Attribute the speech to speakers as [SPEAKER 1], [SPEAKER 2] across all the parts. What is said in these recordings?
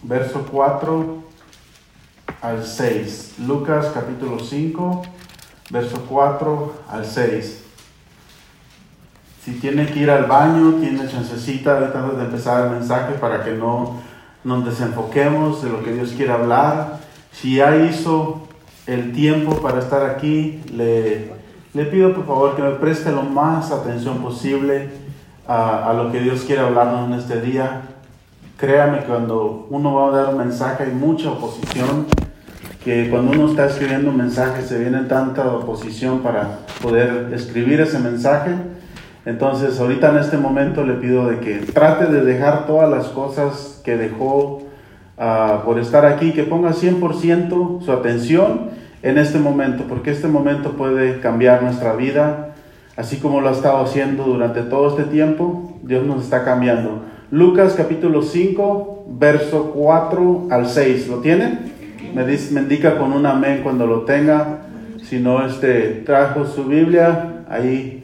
[SPEAKER 1] verso 4 al 6. Lucas capítulo 5, verso 4 al 6. Si tiene que ir al baño, tiene chancecita ahorita antes de empezar el mensaje para que no nos desenfoquemos de lo que Dios quiere hablar. Si ya hizo el tiempo para estar aquí, le pido por favor que me preste lo más atención posible a lo que Dios quiere hablarnos en este día. Créame que cuando uno va a dar un mensaje hay mucha oposición, que cuando uno está escribiendo un mensaje se viene tanta oposición para poder escribir ese mensaje. Entonces ahorita en este momento le pido de que trate de dejar todas las cosas que dejó por estar aquí, que ponga 100% su atención en este momento, porque este momento puede cambiar nuestra vida, así como lo ha estado haciendo durante todo este tiempo. Dios nos está cambiando. Lucas capítulo 5, verso 4 al 6. ¿Lo tiene? Me indica con un amén cuando lo tenga. Si no, trajo su Biblia, ahí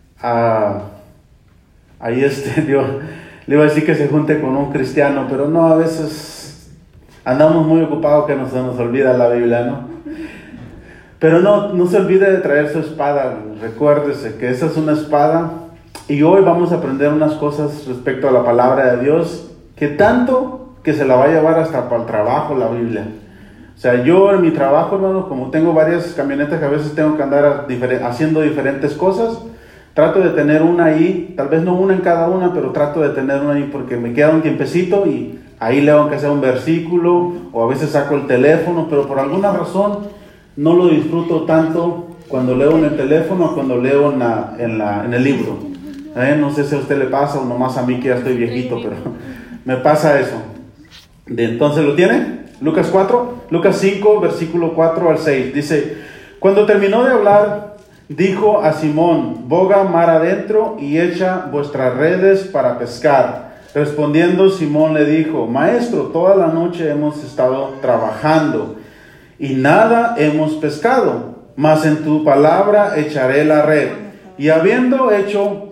[SPEAKER 1] Dios, le iba a decir que se junte con un cristiano, pero no, a veces andamos muy ocupados que se nos olvida la Biblia, ¿no? Pero no se olvide de traer su espada. Recuérdese que esa es una espada. Y hoy vamos a aprender unas cosas respecto a la palabra de Dios, que tanto que se la va a llevar hasta para el trabajo la Biblia. O sea, yo en mi trabajo, hermano, como tengo varias camionetas que a veces tengo que andar haciendo diferentes cosas, trato de tener una ahí, tal vez no una en cada una, pero trato de tener una ahí porque me queda un tiempecito y ahí leo aunque sea un versículo, o a veces saco el teléfono, pero por alguna razón no lo disfruto tanto cuando leo en el teléfono o cuando leo en el libro. No sé si a usted le pasa o nomás a mí que ya estoy viejito, pero me pasa eso. Entonces, ¿lo tiene? Lucas 5, versículo 4 al 6. Dice: cuando terminó de hablar, dijo a Simón: boga mar adentro y echa vuestras redes para pescar. Respondiendo Simón le dijo: Maestro, toda la noche hemos estado trabajando y nada hemos pescado, mas en tu palabra echaré la red. Y habiendo hecho,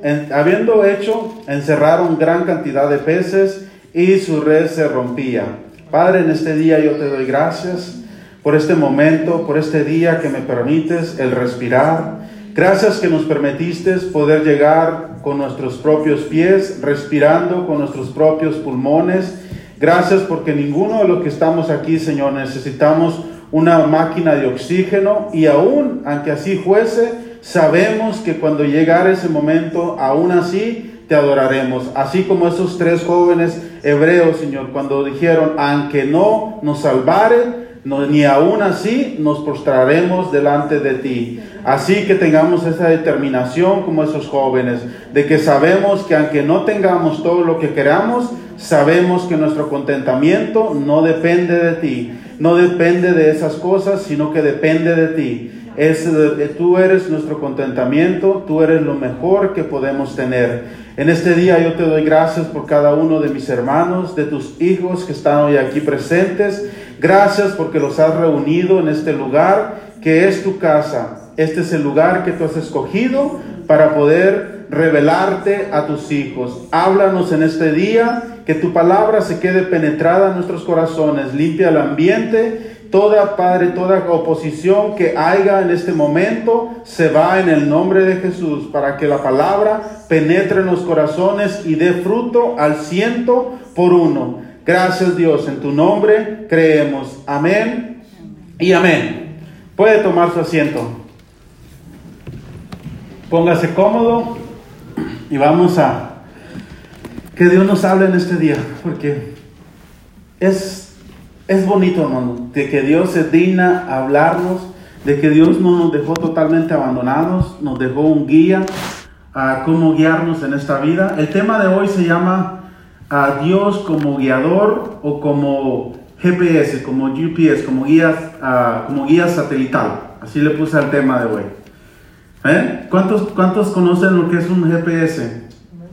[SPEAKER 1] encerraron gran cantidad de peces y su red se rompía. Padre, en este día yo te doy gracias por este momento, por este día que me permites el respirar. Gracias que nos permitiste poder llegar con nuestros propios pies, respirando con nuestros propios pulmones. Gracias porque ninguno de los que estamos aquí, Señor, necesitamos una máquina de oxígeno, y aún, aunque así fuese, sabemos que cuando llegara ese momento, aún así te adoraremos. Así como esos 3 jóvenes hebreos, Señor, cuando dijeron: aunque no nos salvare, ni aún así nos postraremos delante de ti. Así que tengamos esa determinación como esos jóvenes, de que sabemos que aunque no tengamos todo lo que queramos, sabemos que nuestro contentamiento no depende de ti, no depende de esas cosas, sino que depende de ti. Tú eres nuestro contentamiento, tú eres lo mejor que podemos tener. En este día yo te doy gracias por cada uno de mis hermanos, de tus hijos que están hoy aquí presentes. Gracias porque los has reunido en este lugar que es tu casa. Este es el lugar que tú has escogido para poder revelarte a tus hijos. Háblanos en este día, que tu palabra se quede penetrada en nuestros corazones. Limpia el ambiente. Padre, toda oposición que haya en este momento se va en el nombre de Jesús, para que la palabra penetre en los corazones y dé fruto al 100%. Gracias, Dios, en tu nombre creemos. Amén y amén. Puede tomar su asiento. Póngase cómodo y vamos a que Dios nos hable en este día, porque es bonito, hermano, de que Dios se digna a hablarnos, de que Dios no nos dejó totalmente abandonados, nos dejó un guía a cómo guiarnos en esta vida. El tema de hoy se llama a Dios como guiador, o como GPS, como GPS, como guía satelital. Así le puse al tema de hoy. ¿Cuántos conocen lo que es un GPS?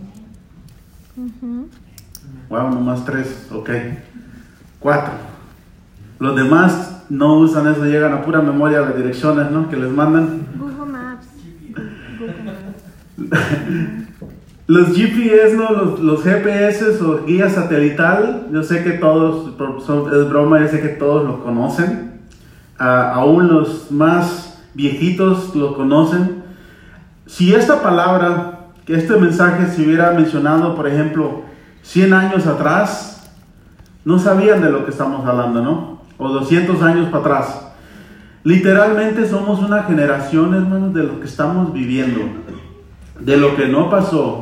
[SPEAKER 1] Wow, nomás 3, ok. 4. Los demás no usan eso, llegan a pura memoria las direcciones, ¿no?, que les mandan.
[SPEAKER 2] Google Maps.
[SPEAKER 1] Los GPS, ¿no? Los GPS o guía satelital, yo sé que todos, es broma, yo sé que todos lo conocen. Aún los más viejitos lo conocen. Si esta palabra, que este mensaje se hubiera mencionado, por ejemplo, 100 años atrás, no sabían de lo que estamos hablando, ¿no? O 200 años para atrás. Literalmente somos una generación, hermanos, de lo que estamos viviendo, de lo que no pasó.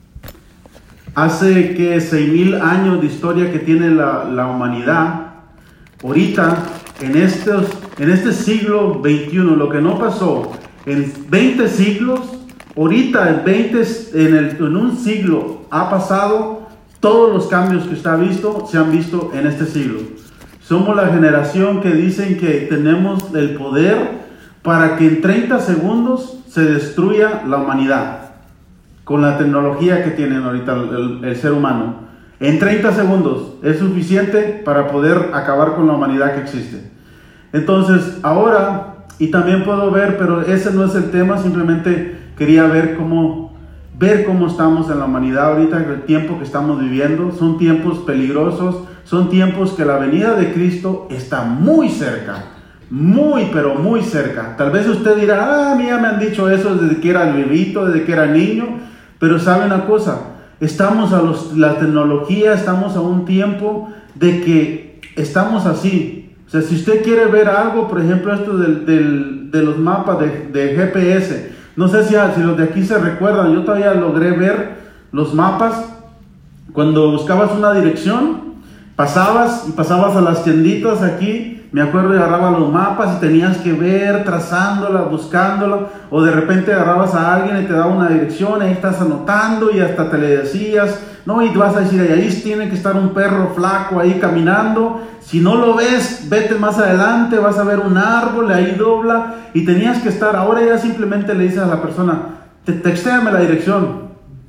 [SPEAKER 1] Hace que 6,000 años de historia que tiene la humanidad, ahorita, en este siglo XXI, lo que no pasó en 20 siglos, ahorita en un siglo ha pasado todos los cambios que usted ha visto, se han visto en este siglo. Somos la generación que dicen que tenemos el poder para que en 30 segundos se destruya la humanidad. Con la tecnología que tienen ahorita el ser humano. En 30 segundos es suficiente para poder acabar con la humanidad que existe. Entonces, ahora, y también puedo ver, pero ese no es el tema, simplemente quería ver cómo estamos en la humanidad ahorita, el tiempo que estamos viviendo. Son tiempos peligrosos, son tiempos que la venida de Cristo está muy cerca. Muy, pero muy cerca. Tal vez usted dirá, a mí ya me han dicho eso desde que era bebito, desde que era niño. Pero sabe una cosa, estamos la tecnología, estamos a un tiempo de que estamos así. O sea, si usted quiere ver algo, por ejemplo, esto de los mapas de GPS, no sé si los de aquí se recuerdan, yo todavía logré ver los mapas. Cuando buscabas una dirección, pasabas a las tienditas aquí. Me acuerdo, agarraba los mapas y tenías que ver, trazándola, buscándola, o de repente agarrabas a alguien y te daba una dirección, ahí estás anotando y hasta te le decías, no, y te vas a decir, ahí tiene que estar un perro flaco ahí caminando, si no lo ves, vete más adelante, vas a ver un árbol, ahí dobla, y tenías que estar. Ahora ya simplemente le dices a la persona, textéame la dirección.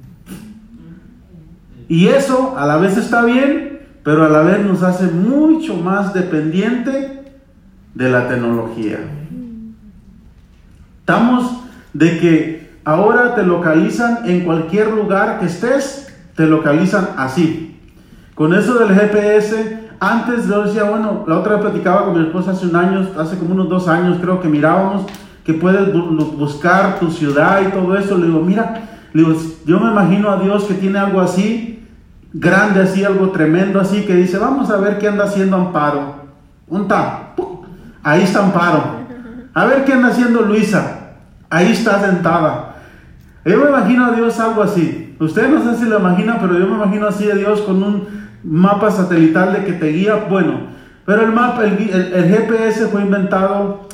[SPEAKER 1] Y eso a la vez está bien, pero a la vez nos hace mucho más dependiente de la tecnología. Estamos de que ahora te localizan en cualquier lugar que estés, te localizan así. Con eso del GPS, antes yo decía, bueno, la otra vez platicaba con mi esposa hace como unos 2 años, creo que mirábamos que puedes buscar tu ciudad y todo eso. Le digo, yo me imagino a Dios que tiene algo así, grande así, algo tremendo así, que dice, vamos a ver qué anda haciendo Amparo. Ahí está Amparo. A ver qué anda haciendo Luisa. Ahí está sentada. Yo me imagino a Dios algo así. Ustedes no sé si lo imaginan, pero yo me imagino así a Dios con un mapa satelital de que te guía. Bueno, pero el GPS fue inventado,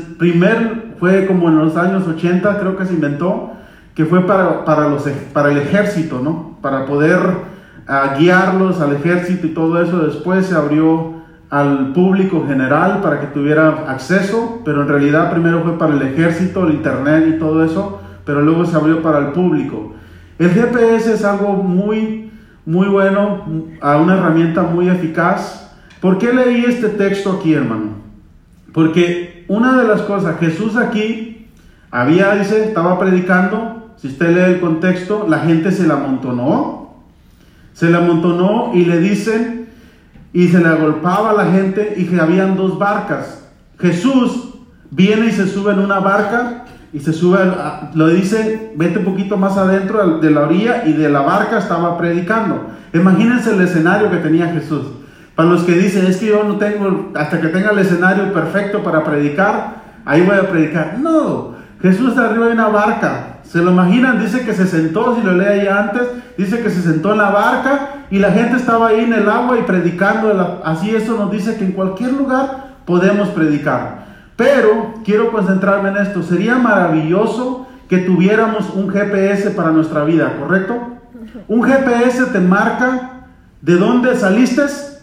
[SPEAKER 1] fue como en los años 80, creo que se inventó, que fue para el ejército, ¿no? Para poder guiarlos al ejército y todo eso. Después se abrió al público general para que tuviera acceso, pero en realidad primero fue para el ejército, el internet y todo eso, pero luego se abrió para el público. El GPS es algo muy, muy bueno, una herramienta muy eficaz. ¿Por qué leí este texto aquí, hermano? Porque una de las cosas, Jesús aquí estaba predicando. Si usted lee el contexto, la gente se la amontonó y le dicen, y se le agolpaba a la gente, y que habían 2 barcas. Jesús viene y se sube en una barca, y se sube, lo dice, vete un poquito más adentro de la orilla, y de la barca estaba predicando. Imagínense el escenario que tenía Jesús. Para los que dicen, es que yo no tengo, hasta que tenga el escenario perfecto para predicar, ahí voy a predicar. No, Jesús está arriba de una barca. ¿Se lo imaginan? Dice que se sentó, si lo lee ahí antes, dice que se sentó en la barca y la gente estaba ahí en el agua y predicando. Así eso nos dice que en cualquier lugar podemos predicar. Pero quiero concentrarme en esto. Sería maravilloso que tuviéramos un GPS para nuestra vida, ¿correcto? Un GPS te marca de dónde saliste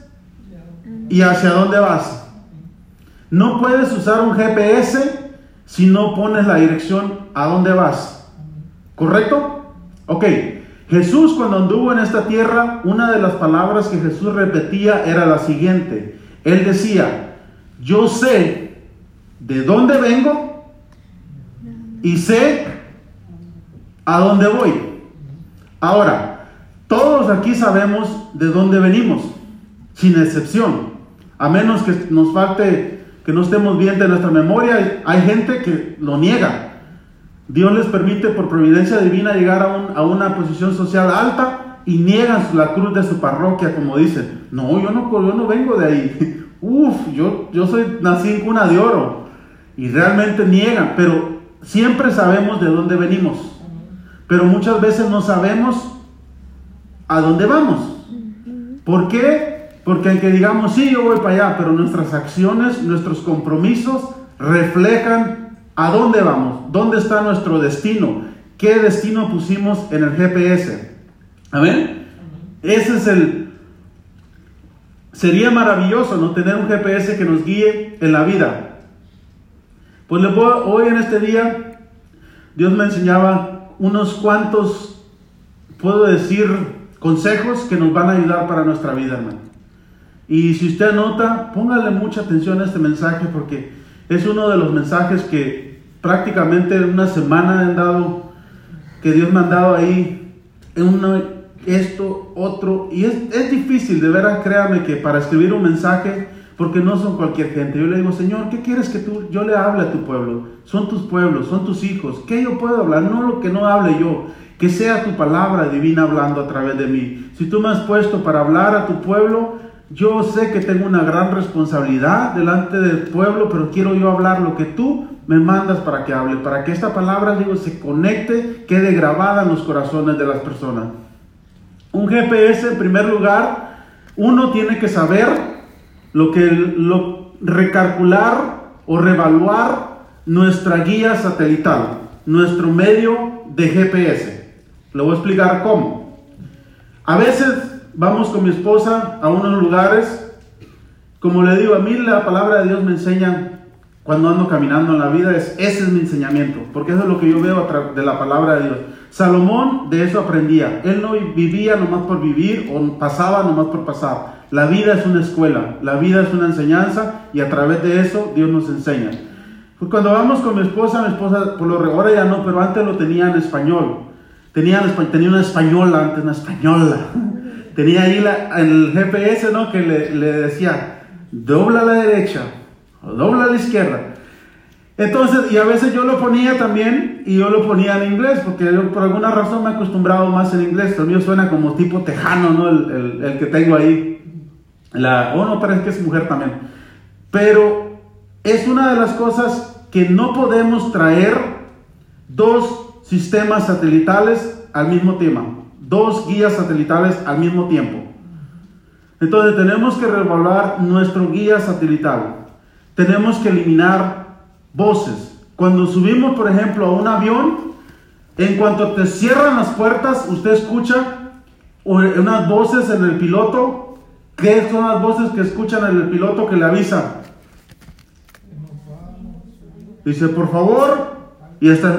[SPEAKER 1] y hacia dónde vas. No puedes usar un GPS si no pones la dirección a dónde vas. ¿Correcto? Ok. Jesús, cuando anduvo en esta tierra, una de las palabras que Jesús repetía era la siguiente. Él decía, yo sé de dónde vengo y sé a dónde voy. Ahora, todos aquí sabemos de dónde venimos, sin excepción. A menos que nos falte, que no estemos bien de nuestra memoria, hay gente que lo niega. Dios les permite por providencia divina llegar a una posición social alta y niegan la cruz de su parroquia, como dicen. No, yo no vengo de ahí. Yo nací en cuna de oro. Y realmente niegan, pero siempre sabemos de dónde venimos. Pero muchas veces no sabemos a dónde vamos. ¿Por qué? Porque aunque digamos, sí, yo voy para allá, pero nuestras acciones, nuestros compromisos reflejan a dónde vamos, dónde está nuestro destino, qué destino pusimos en el GPS. ¿Amén? Sería maravilloso, ¿no? Tener un GPS que nos guíe en la vida. Pues hoy en este día, Dios me enseñaba unos cuantos, puedo decir, consejos que nos van a ayudar para nuestra vida, hermano. Y si usted anota, póngale mucha atención a este mensaje, porque es uno de los mensajes que prácticamente en una semana que Dios me ha dado ahí, esto, otro, y es difícil, de veras, créame que para escribir un mensaje, porque no son cualquier gente. Yo le digo, Señor, ¿qué quieres que yo le hable a tu pueblo? Son tus pueblos, son tus hijos. ¿Qué yo puedo hablar? No lo que no hable yo, que sea tu palabra divina hablando a través de mí. Si tú me has puesto para hablar a tu pueblo, yo sé que tengo una gran responsabilidad delante del pueblo, pero quiero yo hablar lo que tú me mandas para que hable, para que esta palabra, digo, se conecte, quede grabada en los corazones de las personas. Un GPS, en primer lugar, uno tiene que saber recalcular o reevaluar nuestra guía satelital, nuestro medio de GPS. Le voy a explicar cómo. A veces vamos con mi esposa a unos lugares, como le digo, a mí la palabra de Dios me enseña cuando ando caminando en la vida, ese es mi enseñamiento, porque eso es lo que yo veo a través de la palabra de Dios. Salomón de eso aprendía. Él no vivía nomás por vivir o pasaba nomás por pasar. La vida es una escuela, la vida es una enseñanza, y a través de eso Dios nos enseña. Pues cuando vamos con mi esposa, ahora ya no, pero antes lo tenía en español. Tenía una española antes, una española. Tenía ahí el GPS, ¿no? Que le decía, dobla a la derecha o dobla a la izquierda. Entonces, y a veces yo lo ponía también, y yo lo ponía en inglés, porque yo por alguna razón me he acostumbrado más en inglés. El mío suena como tipo tejano, ¿no? El que tengo ahí. No, parece que es mujer también. Pero es una de las cosas que no podemos traer dos sistemas satelitales al mismo tiempo, dos guías satelitales al mismo tiempo. Entonces tenemos que reevaluar nuestro guía satelital. Tenemos que eliminar voces. Cuando subimos, por ejemplo, a un avión, en cuanto te cierran las puertas, usted escucha unas voces en el piloto. ¿Qué son las voces que escuchan en el piloto que le avisan? Dice, por favor, y está,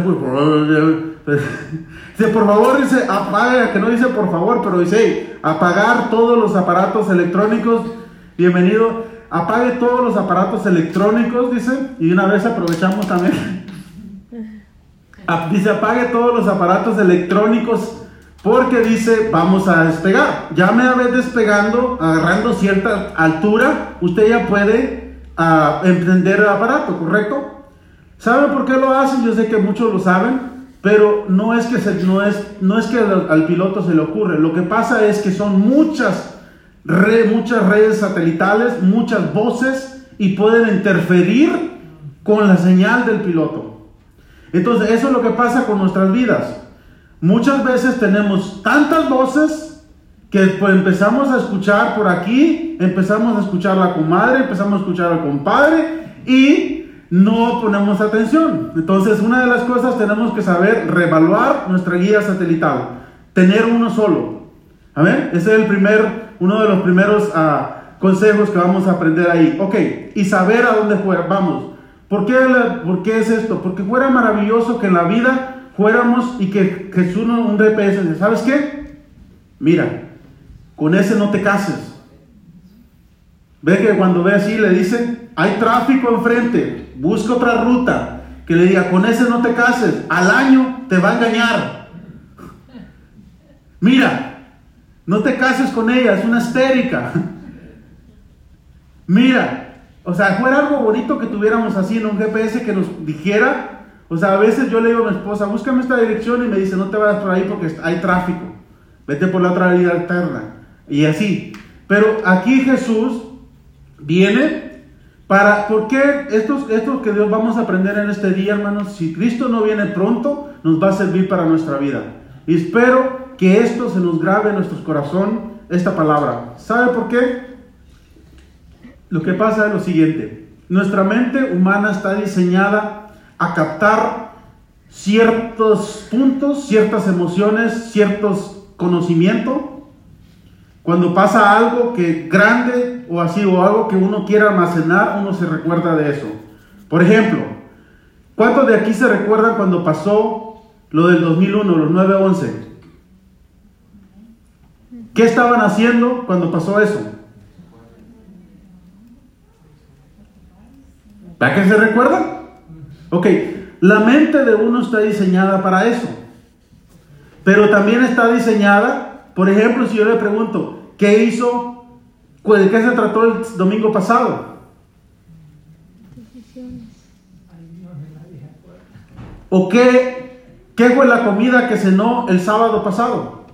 [SPEAKER 1] dice, por favor, dice, apaga, que no dice por favor, pero dice, apagar todos los aparatos electrónicos, bienvenido, apague todos los aparatos electrónicos, dice, y una vez aprovechamos también, dice, apague todos los aparatos electrónicos, porque dice, vamos a despegar. Ya me ves despegando, agarrando cierta altura, usted ya puede emprender el aparato, ¿correcto? ¿Saben por qué lo hacen? Yo sé que muchos lo saben, pero no es que al piloto se le ocurre. Lo que pasa es que son muchas redes satelitales, muchas voces, y pueden interferir con la señal del piloto. Entonces, eso es lo que pasa con nuestras vidas. Muchas veces tenemos tantas voces que pues empezamos a escuchar por aquí, empezamos a escuchar a la comadre, empezamos a escuchar al compadre y no ponemos atención. Entonces, una de las cosas, tenemos que saber reevaluar nuestra guía satelital, tener uno solo. ¿Amén? Ese es uno de los primeros consejos que vamos a aprender ahí. Ok, y saber a dónde vamos. ¿Por qué es esto? Porque fuera maravilloso que en la vida fuéramos y que Jesús un GPS dice, ¿sabes qué? Mira, con ese no te cases. Ve que cuando ve así le dice, hay tráfico enfrente, busca otra ruta, que le diga, con ese no te cases, al año te va a engañar. Mira, no te cases con ella, es una histérica. Mira, o sea, fuera algo bonito que tuviéramos así en un GPS que nos dijera. O sea, a veces yo le digo a mi esposa, búscame esta dirección, y me dice, no te vayas por ahí porque hay tráfico, vete por la otra vía alterna, y así. Pero aquí Jesús viene ¿por qué esto que Dios vamos a aprender en este día, hermanos? Si Cristo no viene pronto, nos va a servir para nuestra vida. Y espero que esto se nos grabe en nuestro corazón, esta palabra. ¿Sabe por qué? Lo que pasa es lo siguiente: nuestra mente humana está diseñada a captar ciertos puntos, ciertas emociones, ciertos conocimientos. Cuando pasa algo que grande o así, o algo que uno quiere almacenar, uno se recuerda de eso. Por ejemplo, ¿cuántos de aquí se recuerdan cuando pasó lo del 2001, los 9/11? ¿Qué estaban haciendo cuando pasó eso? ¿Para qué se recuerdan? Ok, la mente de uno está diseñada para eso. Pero también está diseñada, por ejemplo, si yo le pregunto, ¿qué hizo? ¿De qué se trató el domingo pasado? ¿O qué fue la comida que cenó el sábado pasado?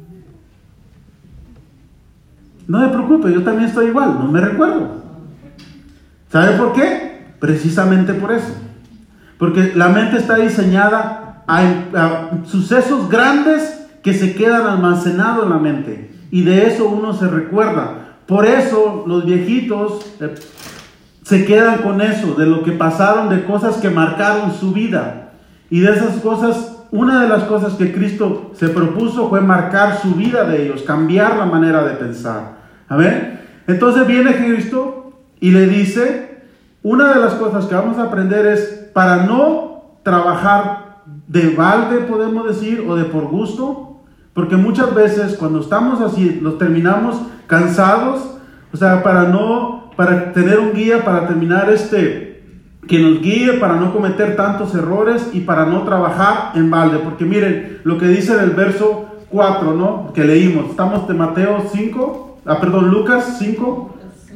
[SPEAKER 1] No me preocupe, yo también estoy igual, no me recuerdo. ¿Sabe por qué? Precisamente por eso. Porque la mente está diseñada a sucesos grandes que se quedan almacenados en la mente. Y de eso uno se recuerda. Por eso los viejitos se quedan con eso, de lo que pasaron, de cosas que marcaron su vida. Y de esas cosas, una de las cosas que Cristo se propuso fue marcar su vida de ellos, cambiar la manera de pensar. A ver, entonces viene Cristo y le dice, una de las cosas que vamos a aprender es, para no trabajar de balde, podemos decir, o de por gusto, porque muchas veces cuando estamos así, los terminamos cansados. O sea, para tener un guía, para terminar que nos guíe, para no cometer tantos errores y para no trabajar en balde. Porque miren lo que dice en el verso 4, ¿no? Que leímos. Estamos de Mateo 5, Lucas 5.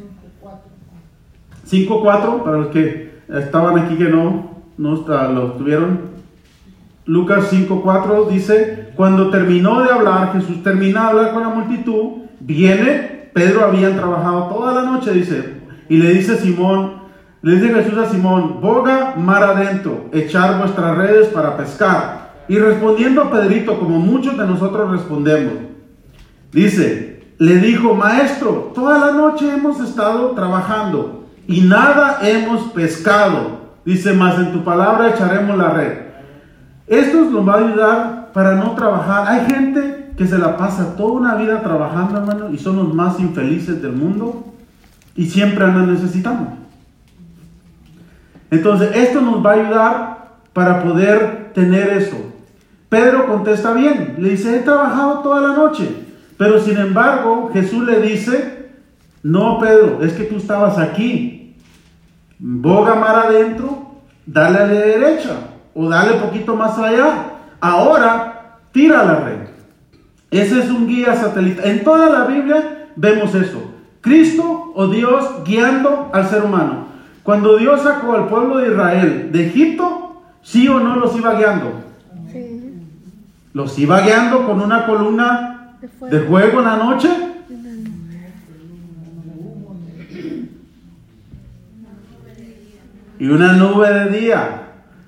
[SPEAKER 1] 5:4, para los que estaban aquí que no lo tuvieron. Lucas 5:4 dice, cuando terminó de hablar, Jesús termina de hablar con la multitud, viene, Pedro habían trabajado toda la noche, dice, y le dice Jesús a Simón, boga mar adentro, echar vuestras redes para pescar. Y respondiendo a Pedrito, como muchos de nosotros respondemos, dice, le dijo, maestro, toda la noche hemos estado trabajando y nada hemos pescado. Dice, mas en tu palabra echaremos la red. Esto nos va a ayudar para no trabajar. Hay gente que se la pasa toda una vida trabajando, hermano, y son los más infelices del mundo y siempre andan necesitando. Entonces, esto nos va a ayudar para poder tener eso. Pedro contesta bien, le dice, he trabajado toda la noche. Pero sin embargo, Jesús le dice, no, Pedro, es que tú estabas aquí. Boga mar adentro, dale a la derecha o dale un poquito más allá. Ahora, tira la red. Ese es un guía satelital. En toda la Biblia vemos eso. Cristo o Dios guiando al ser humano. Cuando Dios sacó al pueblo de Israel de Egipto, ¿sí o no los iba guiando? Sí. Los iba guiando con una columna de fuego en la noche. Y una nube de día.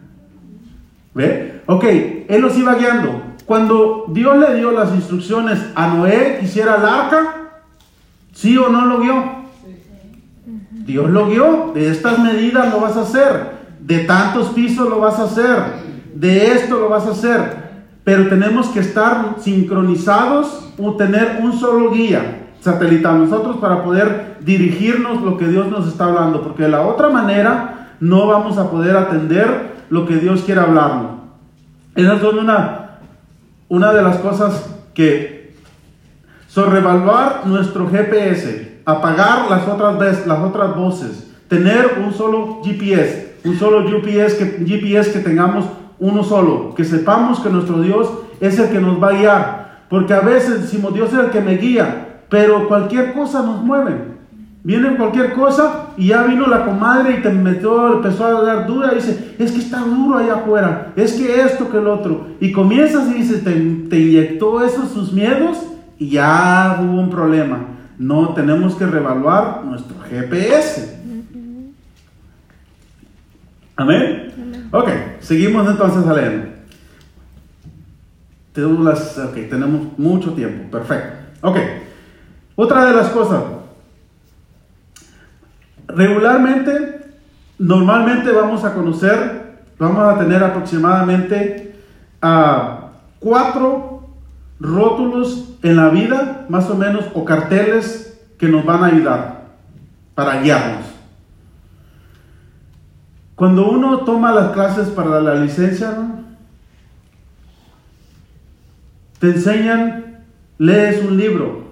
[SPEAKER 1] ¿Ve? Ok, Él los iba guiando. Cuando Dios le dio las instrucciones a Noé que hiciera el arca, ¿sí o no lo guió? Dios lo guió. De estas medidas lo vas a hacer. De tantos pisos lo vas a hacer. De esto lo vas a hacer. Pero tenemos que estar sincronizados o tener un solo guía satelital nosotros para poder dirigirnos lo que Dios nos está hablando. Porque de la otra manera no vamos a poder atender lo que Dios quiere hablarnos. Esas son una de las cosas que sobrevaluar nuestro GPS, apagar las otras voces, tener un solo GPS, que tengamos uno solo, que sepamos que nuestro Dios es el que nos va a guiar. porque a veces decimos, Dios es el que me guía, pero cualquier cosa nos mueve. Viene cualquier cosa y ya vino la comadre y empezó a dar duda y dice, es que está duro allá afuera, es que esto, que el otro. Y comienzas y dices, te inyectó esos sus miedos y ya hubo un problema. No, tenemos que reevaluar nuestro GPS. ¿Amén? Ok, seguimos entonces a leer. Tenemos mucho tiempo, perfecto. Ok, otra de las cosas. Normalmente vamos a tener aproximadamente 4 rótulos en la vida, más o menos, o carteles que nos van a ayudar para guiarnos. Cuando uno toma las clases para la licencia, ¿no?, te enseñan, lees un libro.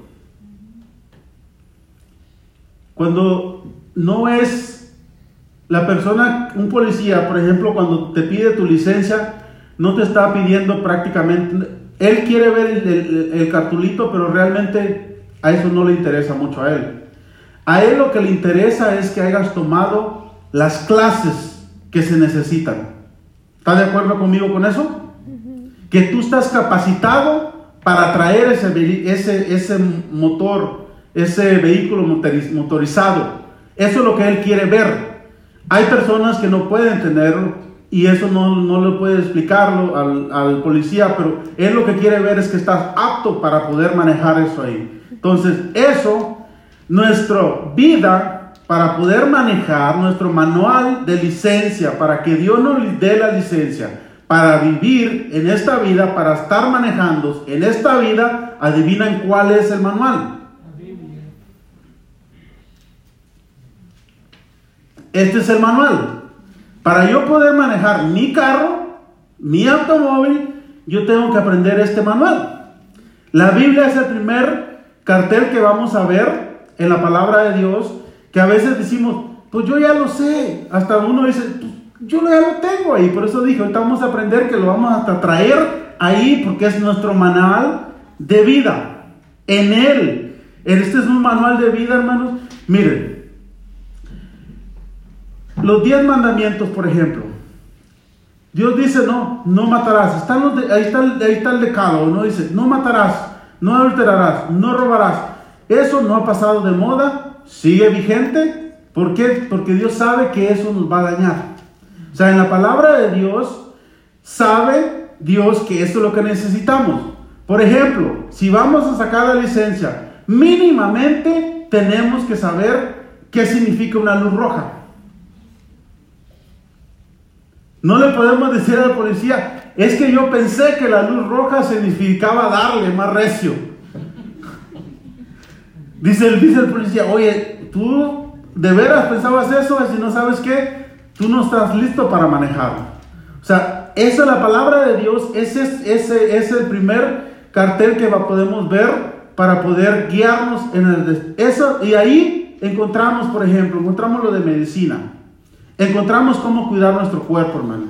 [SPEAKER 1] Cuando no es la persona, un policía, por ejemplo, cuando te pide tu licencia, no te está pidiendo prácticamente, él quiere ver el cartulito, pero realmente a eso no le interesa mucho a él. A él lo que le interesa es que hayas tomado las clases que se necesitan. ¿Estás de acuerdo conmigo con eso? Que tú estás capacitado para traer ese motor, ese vehículo motorizado. Eso es lo que él quiere ver. Hay personas que no pueden tenerlo y eso no le puede explicarlo al policía, pero él lo que quiere ver es que estás apto para poder manejar eso ahí. Entonces, nuestra vida para poder manejar, nuestro manual de licencia, para que Dios nos dé la licencia, para vivir en esta vida, para estar manejando en esta vida, ¿adivinan cuál es el manual? Este es el manual. Para yo poder manejar mi carro, mi automóvil, yo tengo que aprender este manual. La Biblia es el primer cartel que vamos a ver en la palabra de Dios, que a veces decimos, pues yo ya lo sé. Hasta uno dice, pues yo ya lo tengo ahí. Por eso dije, ahorita vamos a aprender que lo vamos hasta traer ahí, porque es nuestro manual de vida. En él. Este es un manual de vida, hermanos. Miren. Los 10 mandamientos, por ejemplo. Dios dice, no matarás. Ahí está el decálogo, ¿no? Dice, no matarás, no adulterarás, no robarás. Eso no ha pasado de moda, sigue vigente. ¿Por qué? Porque Dios sabe que eso nos va a dañar. O sea, en la palabra de Dios, sabe Dios que esto es lo que necesitamos. Por ejemplo, si vamos a sacar la licencia, mínimamente tenemos que saber qué significa una luz roja. No le podemos decir al policía, es que yo pensé que la luz roja significaba darle más recio. Dice el policía, oye, ¿tú de veras pensabas eso? Si no sabes qué, tú no estás listo para manejar. O sea, esa es la palabra de Dios, ese es el primer cartel que podemos ver para poder guiarnos en eso. Y ahí encontramos, por ejemplo, lo de medicina. Encontramos cómo cuidar nuestro cuerpo, hermano.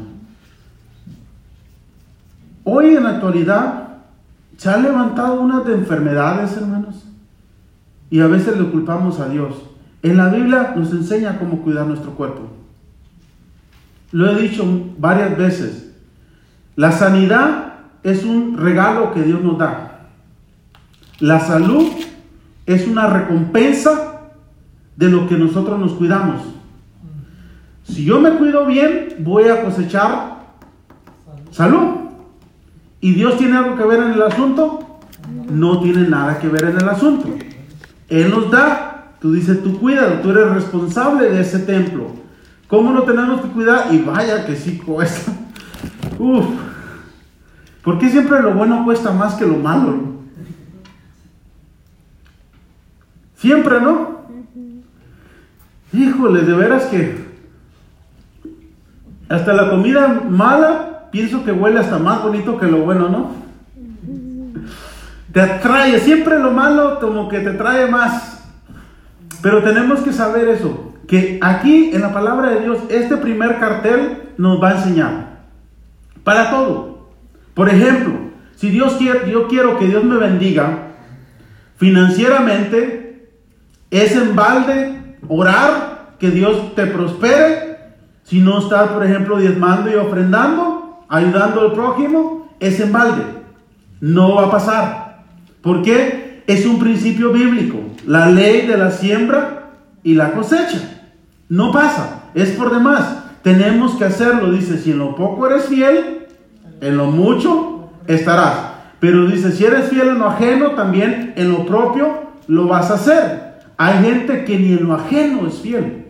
[SPEAKER 1] Hoy en la actualidad se han levantado unas de enfermedades, hermanos, y a veces le culpamos a Dios. En la Biblia nos enseña cómo cuidar nuestro cuerpo. Lo he dicho varias veces. La sanidad es un regalo que Dios nos da. La salud es una recompensa de lo que nosotros nos cuidamos. Si yo me cuido bien, voy a cosechar salud. ¿Y Dios tiene algo que ver en el asunto? No tiene nada que ver en el asunto. Él nos da. Tú dices, tú cuídalo, tú eres responsable de ese templo. ¿Cómo lo tenemos que cuidar? Y vaya que sí cuesta. ¿Por qué siempre lo bueno cuesta más que lo malo? Siempre, ¿no? Híjole, de veras que hasta la comida mala, pienso que huele hasta más bonito que lo bueno, ¿no? Te atrae, siempre lo malo como que te trae más. Pero tenemos que saber eso, que aquí en la palabra de Dios, este primer cartel nos va a enseñar. Para todo. Por ejemplo, Si Dios quiere, yo quiero que Dios me bendiga financieramente, es en balde orar que Dios te prospere. Si no estás, por ejemplo, diezmando y ofrendando, ayudando al prójimo, es en balde. No va a pasar. ¿Por qué? Es un principio bíblico. La ley de la siembra y la cosecha. No pasa. Es por demás. Tenemos que hacerlo. Dice, si en lo poco eres fiel, en lo mucho estarás. Pero dice, si eres fiel en lo ajeno, también en lo propio lo vas a hacer. Hay gente que ni en lo ajeno es fiel.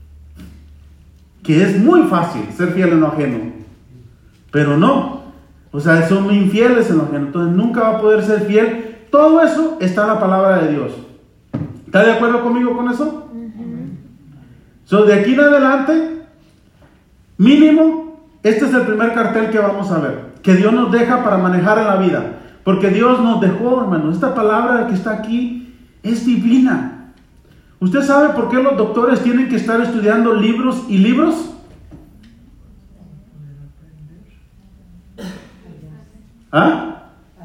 [SPEAKER 1] Que es muy fácil ser fiel en lo ajeno. Pero no. O sea, son muy infieles en lo ajeno. Entonces nunca va a poder ser fiel. Todo eso está en la palabra de Dios. ¿Está de acuerdo conmigo con eso? So, de aquí en adelante, mínimo, este es el primer cartel que vamos a ver. Que Dios nos deja para manejar en la vida. Porque Dios nos dejó, hermanos. Esta palabra que está aquí es divina. ¿Usted sabe por qué los doctores tienen que estar estudiando libros y libros? ¿Ah?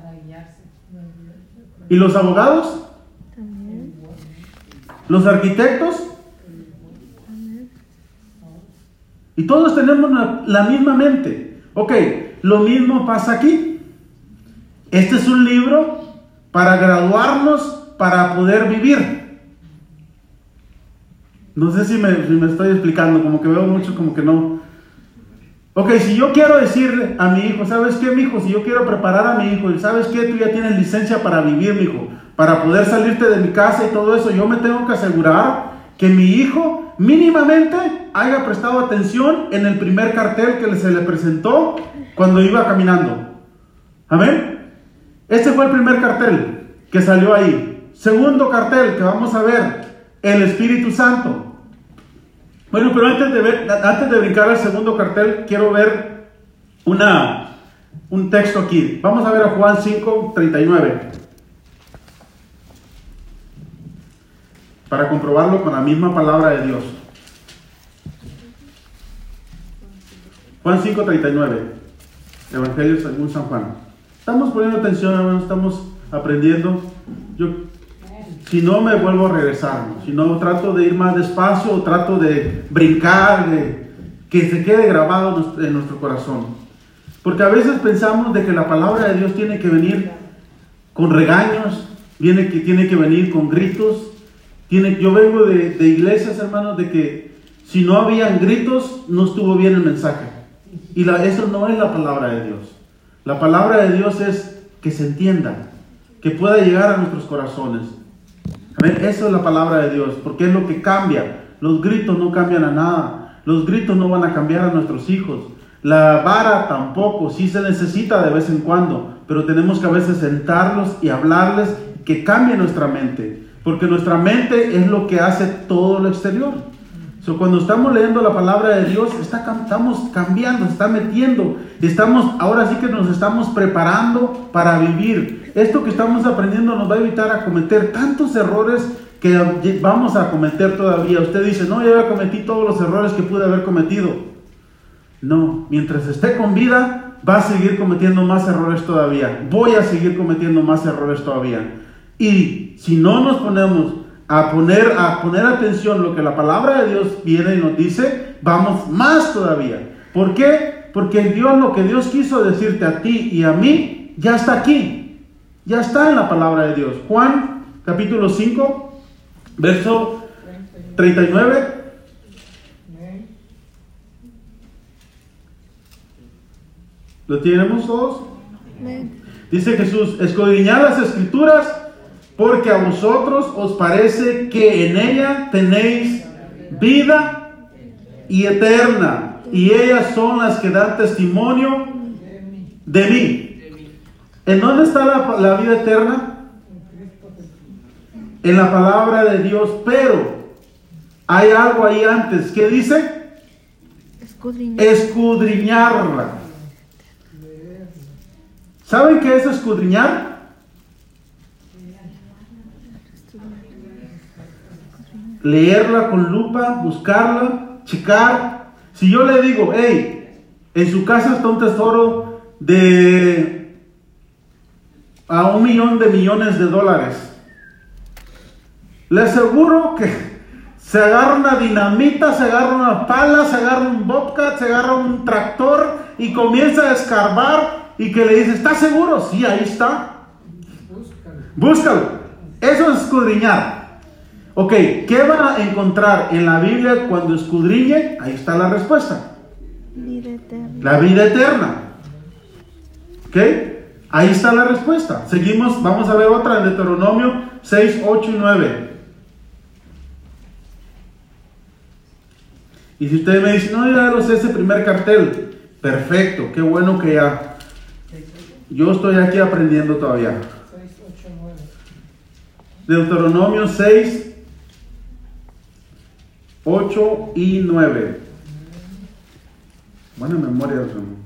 [SPEAKER 1] ¿Y los abogados? ¿Los arquitectos? Y todos tenemos la misma mente. Ok, lo mismo pasa aquí. Este es un libro para graduarnos, para poder vivir. No sé si me estoy explicando, como que veo mucho, como que no. Ok, si yo quiero decirle a mi hijo, ¿sabes qué, mijo? Si yo quiero preparar a mi hijo, ¿sabes qué? Tú ya tienes licencia para vivir, mijo. Para poder salirte de mi casa y todo eso, yo me tengo que asegurar que mi hijo mínimamente haya prestado atención en el primer cartel que se le presentó cuando iba caminando. ¿Amén? Este fue el primer cartel que salió ahí. Segundo cartel que vamos a ver, el Espíritu Santo. Bueno, pero antes de brincar al segundo cartel, quiero ver un texto aquí. Vamos a ver a Juan 5:39. Para comprobarlo con la misma palabra de Dios. Juan 5:39. Evangelio según San Juan. Estamos poniendo atención, hermanos, estamos aprendiendo. Si no, me vuelvo a regresar, ¿no? Si no, trato de ir más despacio, o trato de brincar, que se quede grabado en nuestro corazón. Porque a veces pensamos de que la palabra de Dios tiene que venir con regaños, tiene que venir con gritos. Yo vengo de iglesias, hermanos, de que si no habían gritos, no estuvo bien el mensaje. Y eso no es la palabra de Dios. La palabra de Dios es que se entienda, que pueda llegar a nuestros corazones. Amén. Eso es la palabra de Dios, porque es lo que cambia. Los gritos no cambian a nada. Los gritos no van a cambiar a nuestros hijos. La vara tampoco, sí se necesita de vez en cuando, pero tenemos que a veces sentarlos y hablarles que cambie nuestra mente, porque nuestra mente es lo que hace todo lo exterior. Cuando estamos leyendo la palabra de Dios, estamos cambiando, se está metiendo. Ahora sí que nos estamos preparando para vivir. Esto que estamos aprendiendo nos va a evitar a cometer tantos errores que vamos a cometer todavía. Usted dice, no, yo ya cometí todos los errores que pude haber cometido. No, mientras esté con vida, va a seguir cometiendo más errores todavía. Voy a seguir cometiendo más errores todavía. Y si no nos ponemos a poner atención a lo que la palabra de Dios viene y nos dice, vamos más todavía. ¿Por qué? Porque Dios, lo que Dios quiso decirte a ti y a mí, ya está aquí. Ya está en la palabra de Dios. Juan, capítulo 5, verso 39. ¿Lo tenemos todos? Dice Jesús, escudriñad las escrituras, porque a vosotros os parece que en ella tenéis vida y eterna, y ellas son las que dan testimonio de mí. ¿En dónde está la vida eterna? En la palabra de Dios, pero hay algo ahí antes. ¿Qué dice? Escudriñarla. ¿Saben qué es escudriñar? Leerla con lupa, buscarla, checar. Si yo le digo, hey, en su casa está un tesoro de a 1 millón de millones de dólares. Le aseguro que se agarra una dinamita, se agarra una pala, se agarra un bobcat, se agarra un tractor y comienza a escarbar y que le dice, ¿estás seguro? Sí, ahí está. Búscalo. Eso es escudriñar. Ok, ¿qué va a encontrar en la Biblia cuando escudriñe? Ahí está la respuesta.
[SPEAKER 2] Vida eterna.
[SPEAKER 1] La vida eterna. ¿Ok? Ahí está la respuesta. Seguimos, vamos a ver otra en Deuteronomio 6, 8 y 9. Y si ustedes me dicen, no, ya lo sé, ese primer cartel. Perfecto, qué bueno que ya. Yo estoy aquí aprendiendo todavía.
[SPEAKER 3] 6, 8, 9.
[SPEAKER 1] Deuteronomio 6, 8 y 9. Buena memoria, hermano.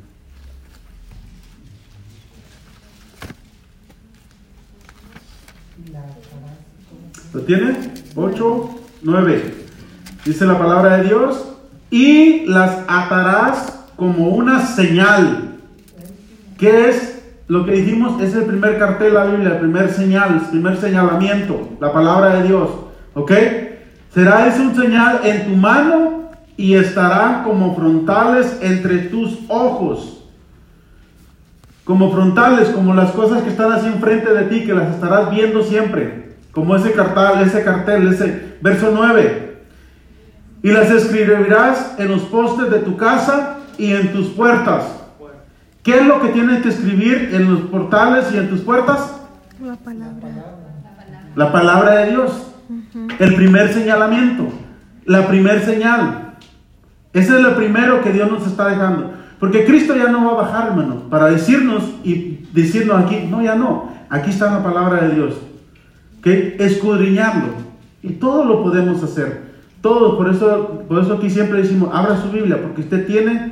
[SPEAKER 1] ¿Lo tiene? 8, 9. Dice la palabra de Dios. Y las atarás como una señal. ¿Qué es lo que dijimos? Es el primer cartel de la Biblia, el primer señal, el primer señalamiento, la palabra de Dios. ¿Ok? Será ese un señal en tu mano y estarán como frontales entre tus ojos. Como frontales, como las cosas que están así enfrente de ti, que las estarás viendo siempre. Como ese cartel, ese verso 9. Y las escribirás en los postes de tu casa y en tus puertas. ¿Qué es lo que tienes que escribir en los portales y en tus puertas?
[SPEAKER 2] La palabra.
[SPEAKER 1] La palabra de Dios. El primer señalamiento. La primer señal. Ese es lo primero que Dios nos está dejando. Porque Cristo ya no va a bajar, hermano, para decirnos y decirnos aquí, no, ya no. Aquí está la palabra de Dios. ¿Okay? Escudriñarlo. Y todo lo podemos hacer. Todo. Por eso aquí siempre decimos, abra su Biblia, porque usted tiene.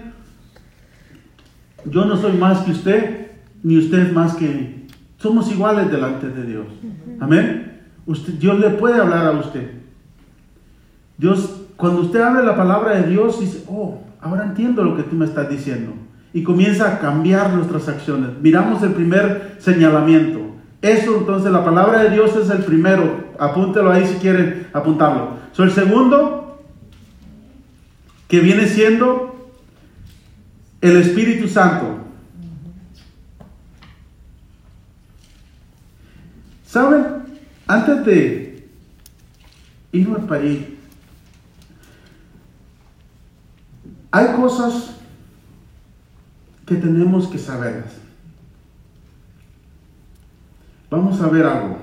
[SPEAKER 1] Yo no soy más que usted, ni usted más que mí. Somos iguales delante de Dios. Amén. Dios le puede hablar a usted. Dios, cuando usted abre la palabra de Dios, dice, oh, ahora entiendo lo que tú me estás diciendo. Y comienza a cambiar nuestras acciones. Miramos el primer señalamiento. Eso, entonces, la palabra de Dios es el primero. Apúntelo ahí si quieren apuntarlo. El segundo, que viene siendo el Espíritu Santo. ¿Saben? Antes de irnos para allí, hay cosas que tenemos que saber. Vamos a ver algo.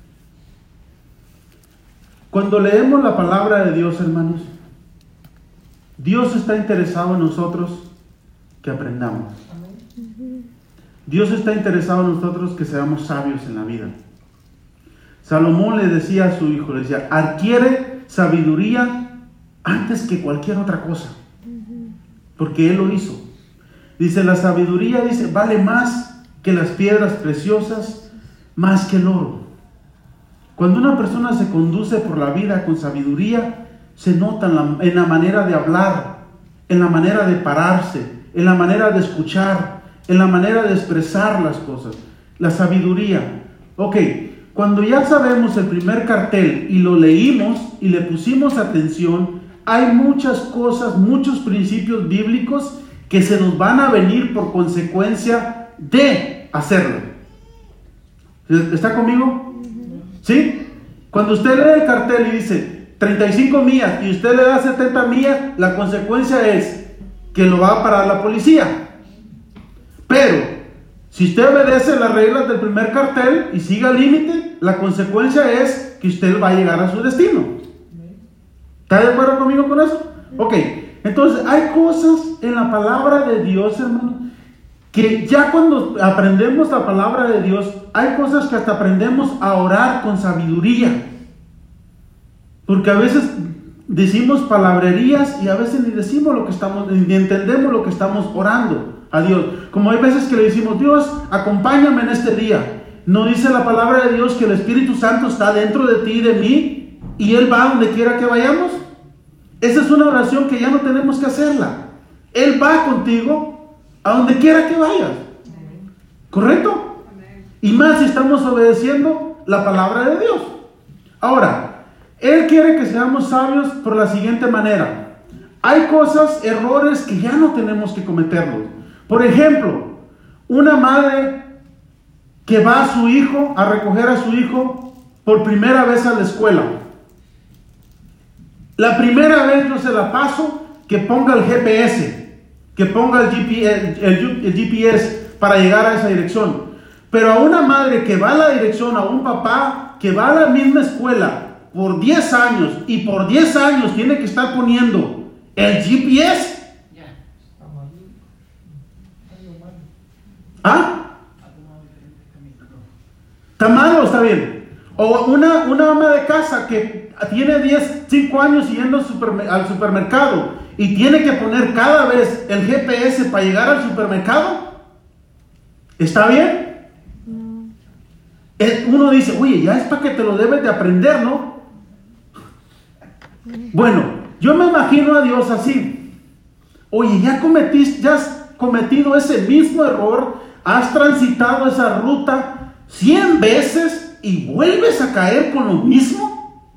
[SPEAKER 1] Cuando leemos la palabra de Dios, hermanos, Dios está interesado en nosotros que aprendamos. Dios está interesado en nosotros que seamos sabios en la vida. Salomón le decía a su hijo, le decía, adquiere sabiduría antes que cualquier otra cosa. Porque él lo hizo. Dice, la sabiduría, dice, vale más que las piedras preciosas, más que el oro. Cuando una persona se conduce por la vida con sabiduría, se nota en la manera de hablar, en la manera de pararse, en la manera de escuchar, en la manera de expresar las cosas. La sabiduría. Ok, cuando ya sabemos el primer cartel y lo leímos y le pusimos atención, hay muchas cosas, muchos principios bíblicos que se nos van a venir por consecuencia de hacerlo. ¿Está conmigo? ¿Sí? Cuando usted lee el cartel y dice 35 millas y usted le da 70 millas, la consecuencia es que lo va a parar la policía. Pero si usted obedece las reglas del primer cartel y sigue el límite, la consecuencia es que usted va a llegar a su destino. ¿Está de acuerdo conmigo con eso? Ok, entonces hay cosas en la palabra de Dios, hermano, que ya cuando aprendemos la palabra de Dios, hay cosas que hasta aprendemos a orar con sabiduría. Porque a veces decimos palabrerías y a veces ni decimos lo que estamos, ni entendemos lo que estamos orando a Dios. Como hay veces que le decimos, Dios, acompáñame en este día. ¿No dice la palabra de Dios que el Espíritu Santo está dentro de ti y de mí y Él va donde quiera que vayamos? Esa es una oración que ya no tenemos que hacerla. Él va contigo a donde quiera que vayas. ¿Correcto? Y más si estamos obedeciendo la palabra de Dios. Ahora, Él quiere que seamos sabios por la siguiente manera. Hay cosas, errores que ya no tenemos que cometerlos. Por ejemplo, una madre que va a su hijo, a recoger a su hijo por primera vez a la escuela. La primera vez yo se la paso que ponga el GPS, que ponga el GPS para llegar a esa dirección. Pero a una madre que va a la dirección, a un papá que va a la misma escuela por 10 años y por 10 años tiene que estar poniendo el GPS. ¿Ah? ¿Está mal o está bien? O una ama de casa que tiene 5 años yendo al supermercado y tiene que poner cada vez el GPS para llegar al supermercado. ¿Está bien? Uno dice, oye, ya es para que te lo debes de aprender, ¿no? Bueno, yo me imagino a Dios así. Oye, ya has cometido ese mismo error, has transitado esa ruta 100 veces y vuelves a caer con lo mismo.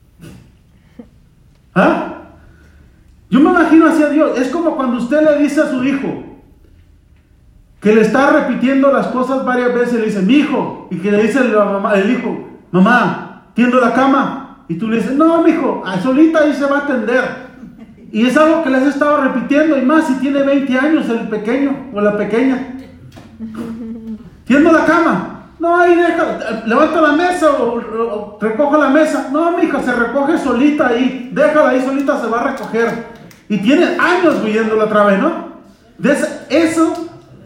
[SPEAKER 1] ¿Ah? Yo me imagino así a Dios. Es como cuando usted le dice a su hijo que le está repitiendo las cosas varias veces, le dice, mi hijo, y que le dice el hijo, mamá, tiendo la cama, y tú le dices, no, mi hijo, solita ahí se va a tender. Y es algo que le has estado repitiendo, y más si tiene 20 años el pequeño o la pequeña. Tiendo la cama, no, ahí deja, levanta la mesa o recoge la mesa. No, mi hija, se recoge solita ahí, déjala ahí solita, se va a recoger. Y tiene años viéndola otra vez, ¿no? Eso,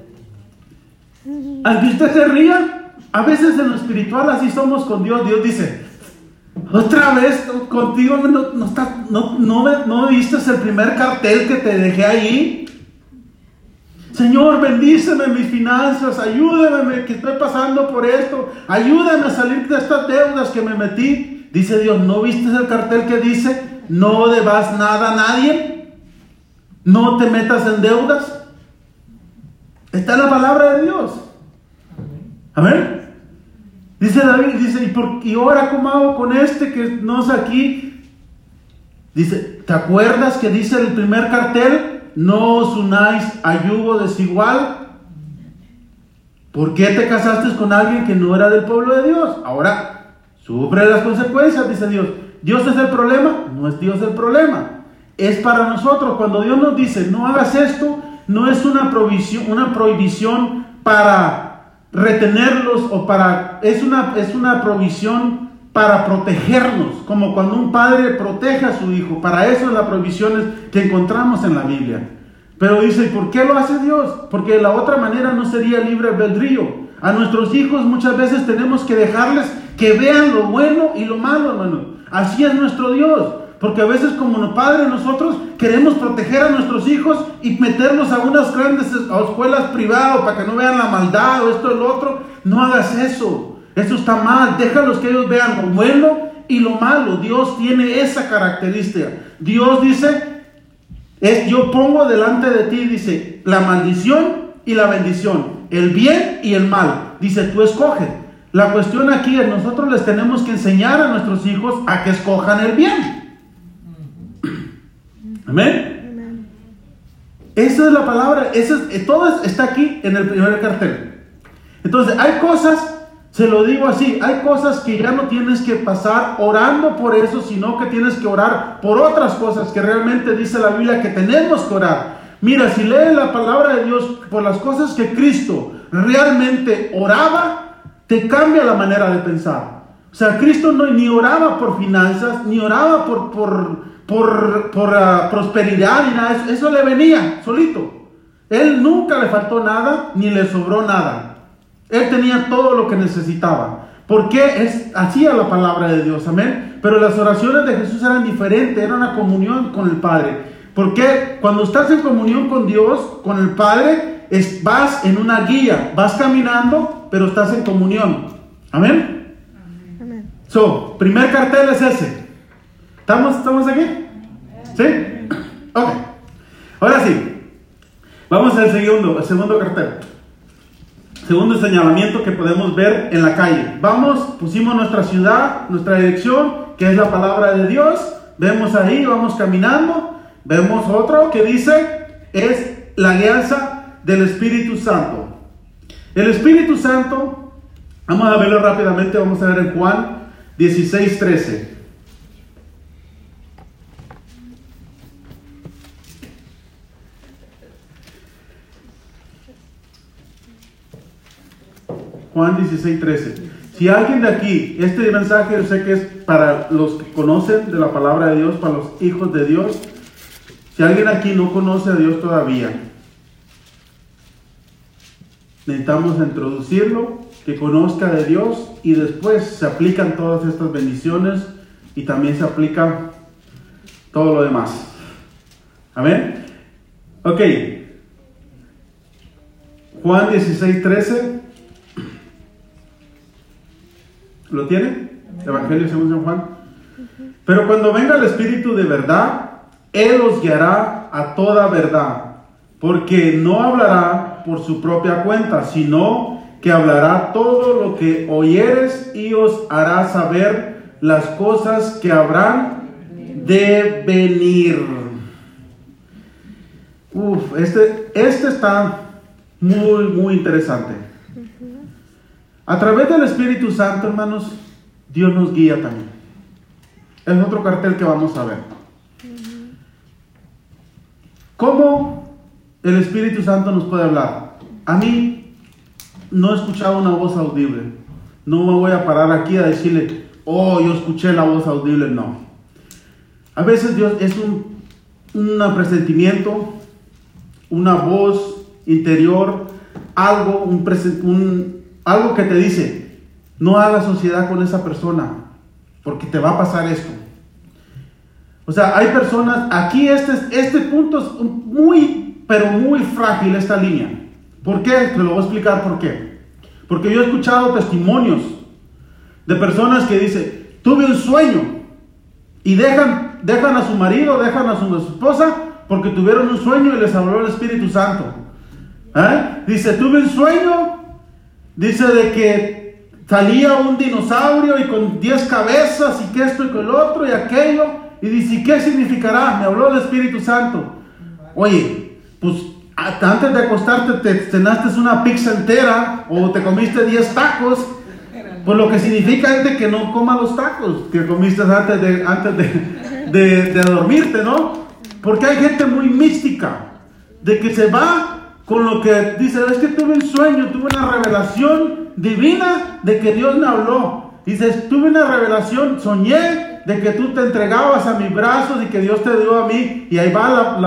[SPEAKER 1] aunque usted se ría, a veces en lo espiritual así somos con Dios. Dios dice, otra vez contigo no viste el primer cartel que te dejé ahí. Señor, bendíceme en mis finanzas, ayúdame que estoy pasando por esto, ayúdame a salir de estas deudas que me metí. Dice Dios, ¿no viste el cartel que dice, no debas nada a nadie? No te metas en deudas. Está en la palabra de Dios. Amén. Dice David, dice, y ahora cómo hago con este que no es aquí. Dice, ¿te acuerdas que dice el primer cartel? No os unáis a yugo desigual. ¿Por qué te casaste con alguien que no era del pueblo de Dios? Ahora sufre las consecuencias, dice Dios. ¿Dios es el problema? No es Dios el problema. Es para nosotros. Cuando Dios nos dice, no hagas esto, no es una prohibición para retenerlos es una provisión para protegernos, como cuando un padre protege a su hijo. Para eso es las prohibiciones que encontramos en la Biblia. Pero dice, ¿y por qué lo hace Dios? Porque de la otra manera no sería libre albedrío. A nuestros hijos muchas veces tenemos que dejarles que vean lo bueno y lo malo, hermano. Así es nuestro Dios. Porque a veces como padres nosotros queremos proteger a nuestros hijos y meterlos a unas grandes escuelas privadas para que no vean la maldad o esto o lo otro. No hagas eso. Eso está mal. Déjalos que ellos vean lo bueno y lo malo. Dios tiene esa característica. Dios dice, yo pongo delante de ti, dice, la maldición y la bendición, el bien y el mal. Dice, tú escoge. La cuestión aquí es, nosotros les tenemos que enseñar a nuestros hijos a que escojan el bien. Amén. Esa es la palabra. Todo está aquí en el primer cartel. Entonces hay cosas, se lo digo así, hay cosas que ya no tienes que pasar orando por eso, sino que tienes que orar por otras cosas que realmente dice la Biblia que tenemos que orar. Mira, si lees la palabra de Dios por las cosas que Cristo realmente oraba, te cambia la manera de pensar. O sea, Cristo ni oraba por finanzas, ni oraba por prosperidad, ni nada. Eso le venía solito. Él nunca le faltó nada, ni le sobró nada. Él tenía todo lo que necesitaba. Porque hacía la palabra de Dios, amén. Pero las oraciones de Jesús eran diferentes, era una comunión con el Padre. Porque cuando estás en comunión con Dios, con el Padre, vas en una guía, vas caminando, pero estás en comunión. Amén. Amén. Primer cartel es ese. ¿Estamos aquí? ¿Sí? Ok. Ahora sí. Vamos al segundo cartel. Segundo señalamiento que podemos ver en la calle. Vamos, pusimos nuestra ciudad, nuestra dirección, que es la palabra de Dios. Vemos ahí, vamos caminando. Vemos otro que dice, es la alianza del Espíritu Santo. El Espíritu Santo, vamos a verlo rápidamente, vamos a ver en Juan 16:13. Juan 16:13. Si alguien de aquí, este mensaje yo sé que es para los que conocen de la palabra de Dios, para los hijos de Dios. Si alguien aquí no conoce a Dios todavía, necesitamos introducirlo, que conozca de Dios, y después se aplican todas estas bendiciones y también se aplica todo lo demás. Amén. Ok. Juan 16:13. ¿Lo tiene? Evangelio según San Juan. Pero cuando venga el Espíritu de verdad, Él os guiará a toda verdad, porque no hablará por su propia cuenta, sino que hablará todo lo que oyeres y os hará saber las cosas que habrán de venir. Este está muy interesante. A través del Espíritu Santo, hermanos, Dios nos guía también. Es otro cartel que vamos a ver. ¿Cómo el Espíritu Santo nos puede hablar? A mí no he escuchado una voz audible. No me voy a parar aquí a decirle, oh, yo escuché la voz audible. No. A veces Dios es un presentimiento, una voz interior, algo que te dice, no hagas sociedad con esa persona, porque te va a pasar esto. O sea, hay personas, aquí este punto es muy frágil, esta línea. ¿Por qué? Te lo voy a explicar por qué. Porque yo he escuchado testimonios de personas que dicen, tuve un sueño, y dejan a su marido, dejan a su esposa, porque tuvieron un sueño y les habló el Espíritu Santo. Dice, tuve un sueño, dice de que salía un dinosaurio y con 10 cabezas y que esto y que el otro y aquello, y dice, ¿qué significará? Me habló el Espíritu Santo. Oye, pues antes de acostarte te cenaste una pizza entera o te comiste 10 tacos, pues lo que significa es de que no comas los tacos que comiste antes de dormirte, ¿no? Porque hay gente muy mística, de que se va con lo que dice, es que tuve un sueño, tuve una revelación divina de que Dios me habló. Dices, tuve una revelación, soñé de que tú te entregabas a mis brazos y que Dios te dio a mí. Y ahí va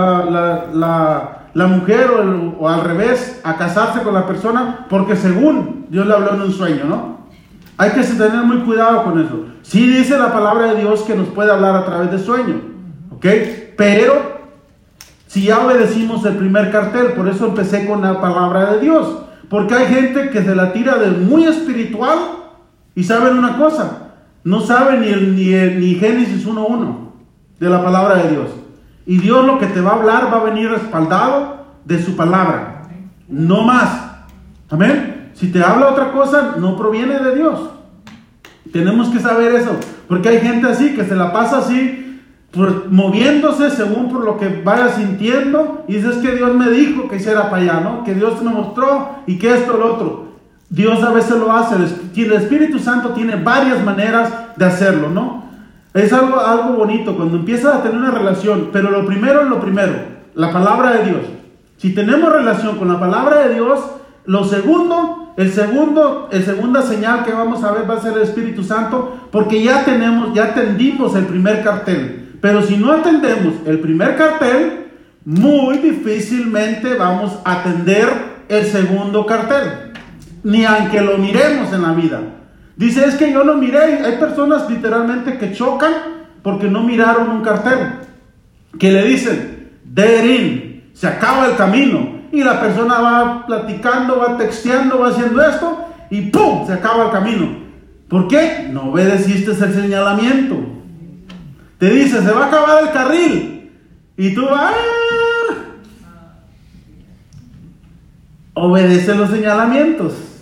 [SPEAKER 1] la mujer o al revés a casarse con la persona porque según Dios le habló en un sueño, ¿no? Hay que tener muy cuidado con eso. Sí dice la palabra de Dios que nos puede hablar a través de sueño, ¿ok? Pero si ya obedecimos el primer cartel, por eso empecé con la palabra de Dios. Porque hay gente que se la tira de muy espiritual y saben una cosa, no saben ni Génesis 1:1 de la palabra de Dios. Y Dios lo que te va a hablar va a venir respaldado de su palabra, no más. Amén. Si te habla otra cosa, no proviene de Dios. Tenemos que saber eso, porque hay gente así que se la pasa así, moviéndose según por lo que vaya sintiendo, y dices que Dios me dijo que hiciera para allá, ¿no? Que Dios me mostró y que esto, lo otro. Dios a veces lo hace. El Espíritu Santo tiene varias maneras de hacerlo, ¿no? Es algo bonito cuando empiezas a tener una relación, pero lo primero es lo primero, la palabra de Dios. Si tenemos relación con la palabra de Dios, lo segundo, el segunda señal que vamos a ver va a ser el Espíritu Santo, porque ya atendimos el primer cartel. Pero si no atendemos el primer cartel, muy difícilmente vamos a atender el segundo cartel, ni aunque lo miremos en la vida. Dice, es que yo lo miré. Hay personas literalmente que chocan porque no miraron un cartel, que le dicen, dead end, se acaba el camino, y la persona va platicando, va texteando, va haciendo esto, y ¡pum!, se acaba el camino. ¿Por qué? No obedeciste el señalamiento. Te dice, se va a acabar el carril, y tú obedece los señalamientos.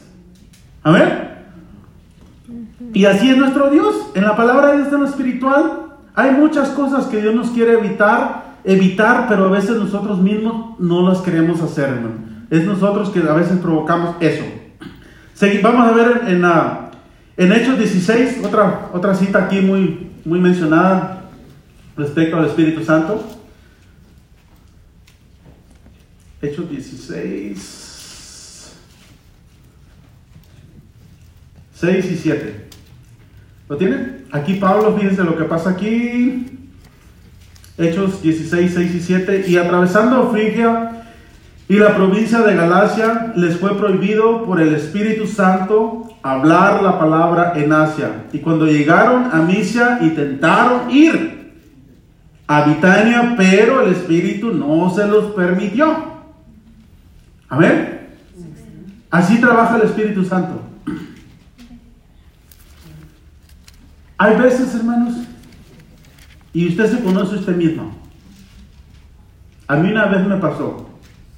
[SPEAKER 1] Amén. Y así es nuestro Dios. En la palabra de Dios, en lo espiritual, hay muchas cosas que Dios nos quiere evitar, pero a veces nosotros mismos no las queremos hacer, hermano. Es nosotros que a veces provocamos eso. Vamos a ver en Hechos 16, otra cita aquí muy mencionada respecto al Espíritu Santo. Hechos 16, 6 y 7. ¿Lo tienen? Aquí Pablo, fíjense lo que pasa aquí. Hechos 16, 6 y 7. Y atravesando Frigia y la provincia de Galacia, les fue prohibido por el Espíritu Santo hablar la palabra en Asia. Y cuando llegaron a Misia, intentaron ir a Bitania, pero el Espíritu no se los permitió. Amén. Así trabaja el Espíritu Santo. Hay veces, hermanos, y usted se conoce a usted mismo. A mí una vez me pasó.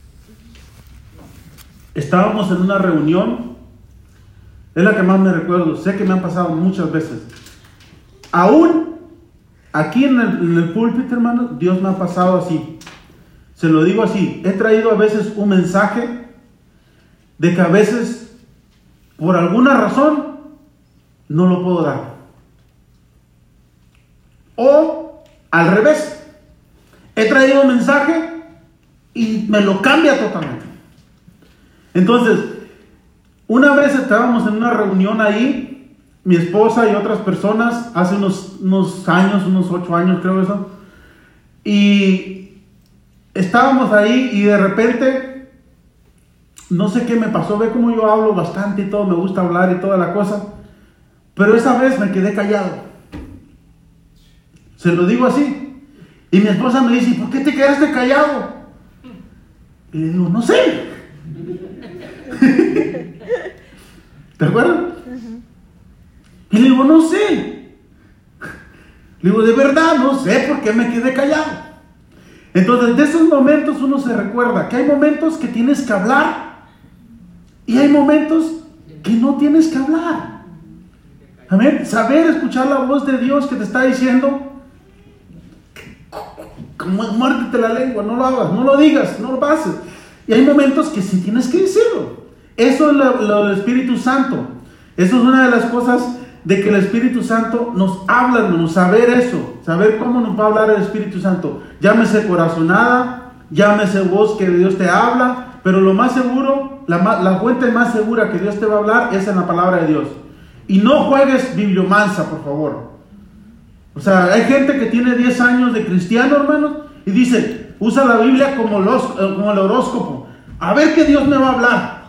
[SPEAKER 1] Estábamos en una reunión, es la que más me recuerdo, sé que me han pasado muchas veces. Aún aquí en el púlpito, hermano, Dios me ha pasado así. Se lo digo así, he traído a veces un mensaje de que a veces, por alguna razón, no lo puedo dar. O al revés, he traído un mensaje y me lo cambia totalmente. Entonces, una vez estábamos en una reunión ahí, mi esposa y otras personas, hace unos años, unos 8 años creo eso, y estábamos ahí y de repente, no sé qué me pasó, ve cómo yo hablo bastante y todo, me gusta hablar y toda la cosa, pero esa vez me quedé callado. Se lo digo así. Y mi esposa me dice, ¿por qué te quedaste callado? Y le digo, no sé. ¿Te acuerdas? Y le digo, no sé. Le digo, de verdad, no sé por qué me quedé callado. Entonces, de esos momentos uno se recuerda que hay momentos que tienes que hablar y hay momentos que no tienes que hablar. Amén. Saber escuchar la voz de Dios que te está diciendo, muérdete la lengua, no lo hagas, no lo digas, no lo pases. Y hay momentos que sí tienes que decirlo. Eso es lo del Espíritu Santo. Eso es una de las cosas de que el Espíritu Santo nos habla, hermanos, saber eso, saber cómo nos va a hablar el Espíritu Santo. Llámese corazonada, llámese voz que Dios te habla, pero lo más seguro, la fuente más segura que Dios te va a hablar es en la palabra de Dios. Y no juegues bibliomanza, por favor. O sea, hay gente que tiene 10 años de cristiano, hermanos, y dice, usa la Biblia como el horóscopo. A ver qué Dios me va a hablar.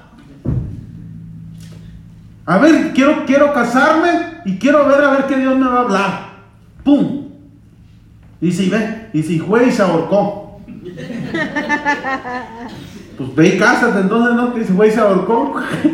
[SPEAKER 1] A ver, quiero casarme y quiero ver a ver qué Dios me va a hablar. ¡Pum! Dice, y ve, y fue y se ahorcó. Pues ve y cásate, entonces, ¿no? Dice, fue y se ahorcó.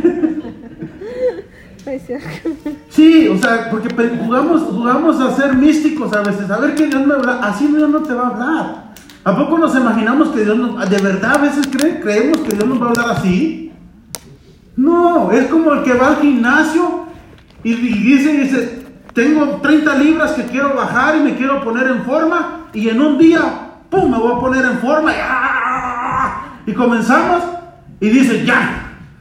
[SPEAKER 1] Sí, o sea, porque jugamos a ser místicos a veces, a ver que Dios me habla, así Dios no te va a hablar. ¿A poco nos imaginamos que Dios de verdad a veces creemos que Dios nos va a hablar así? No, es como el que va al gimnasio y dice, tengo 30 libras que quiero bajar y me quiero poner en forma, y en un día, ¡pum!, me voy a poner en forma, y comenzamos, y dice, ya.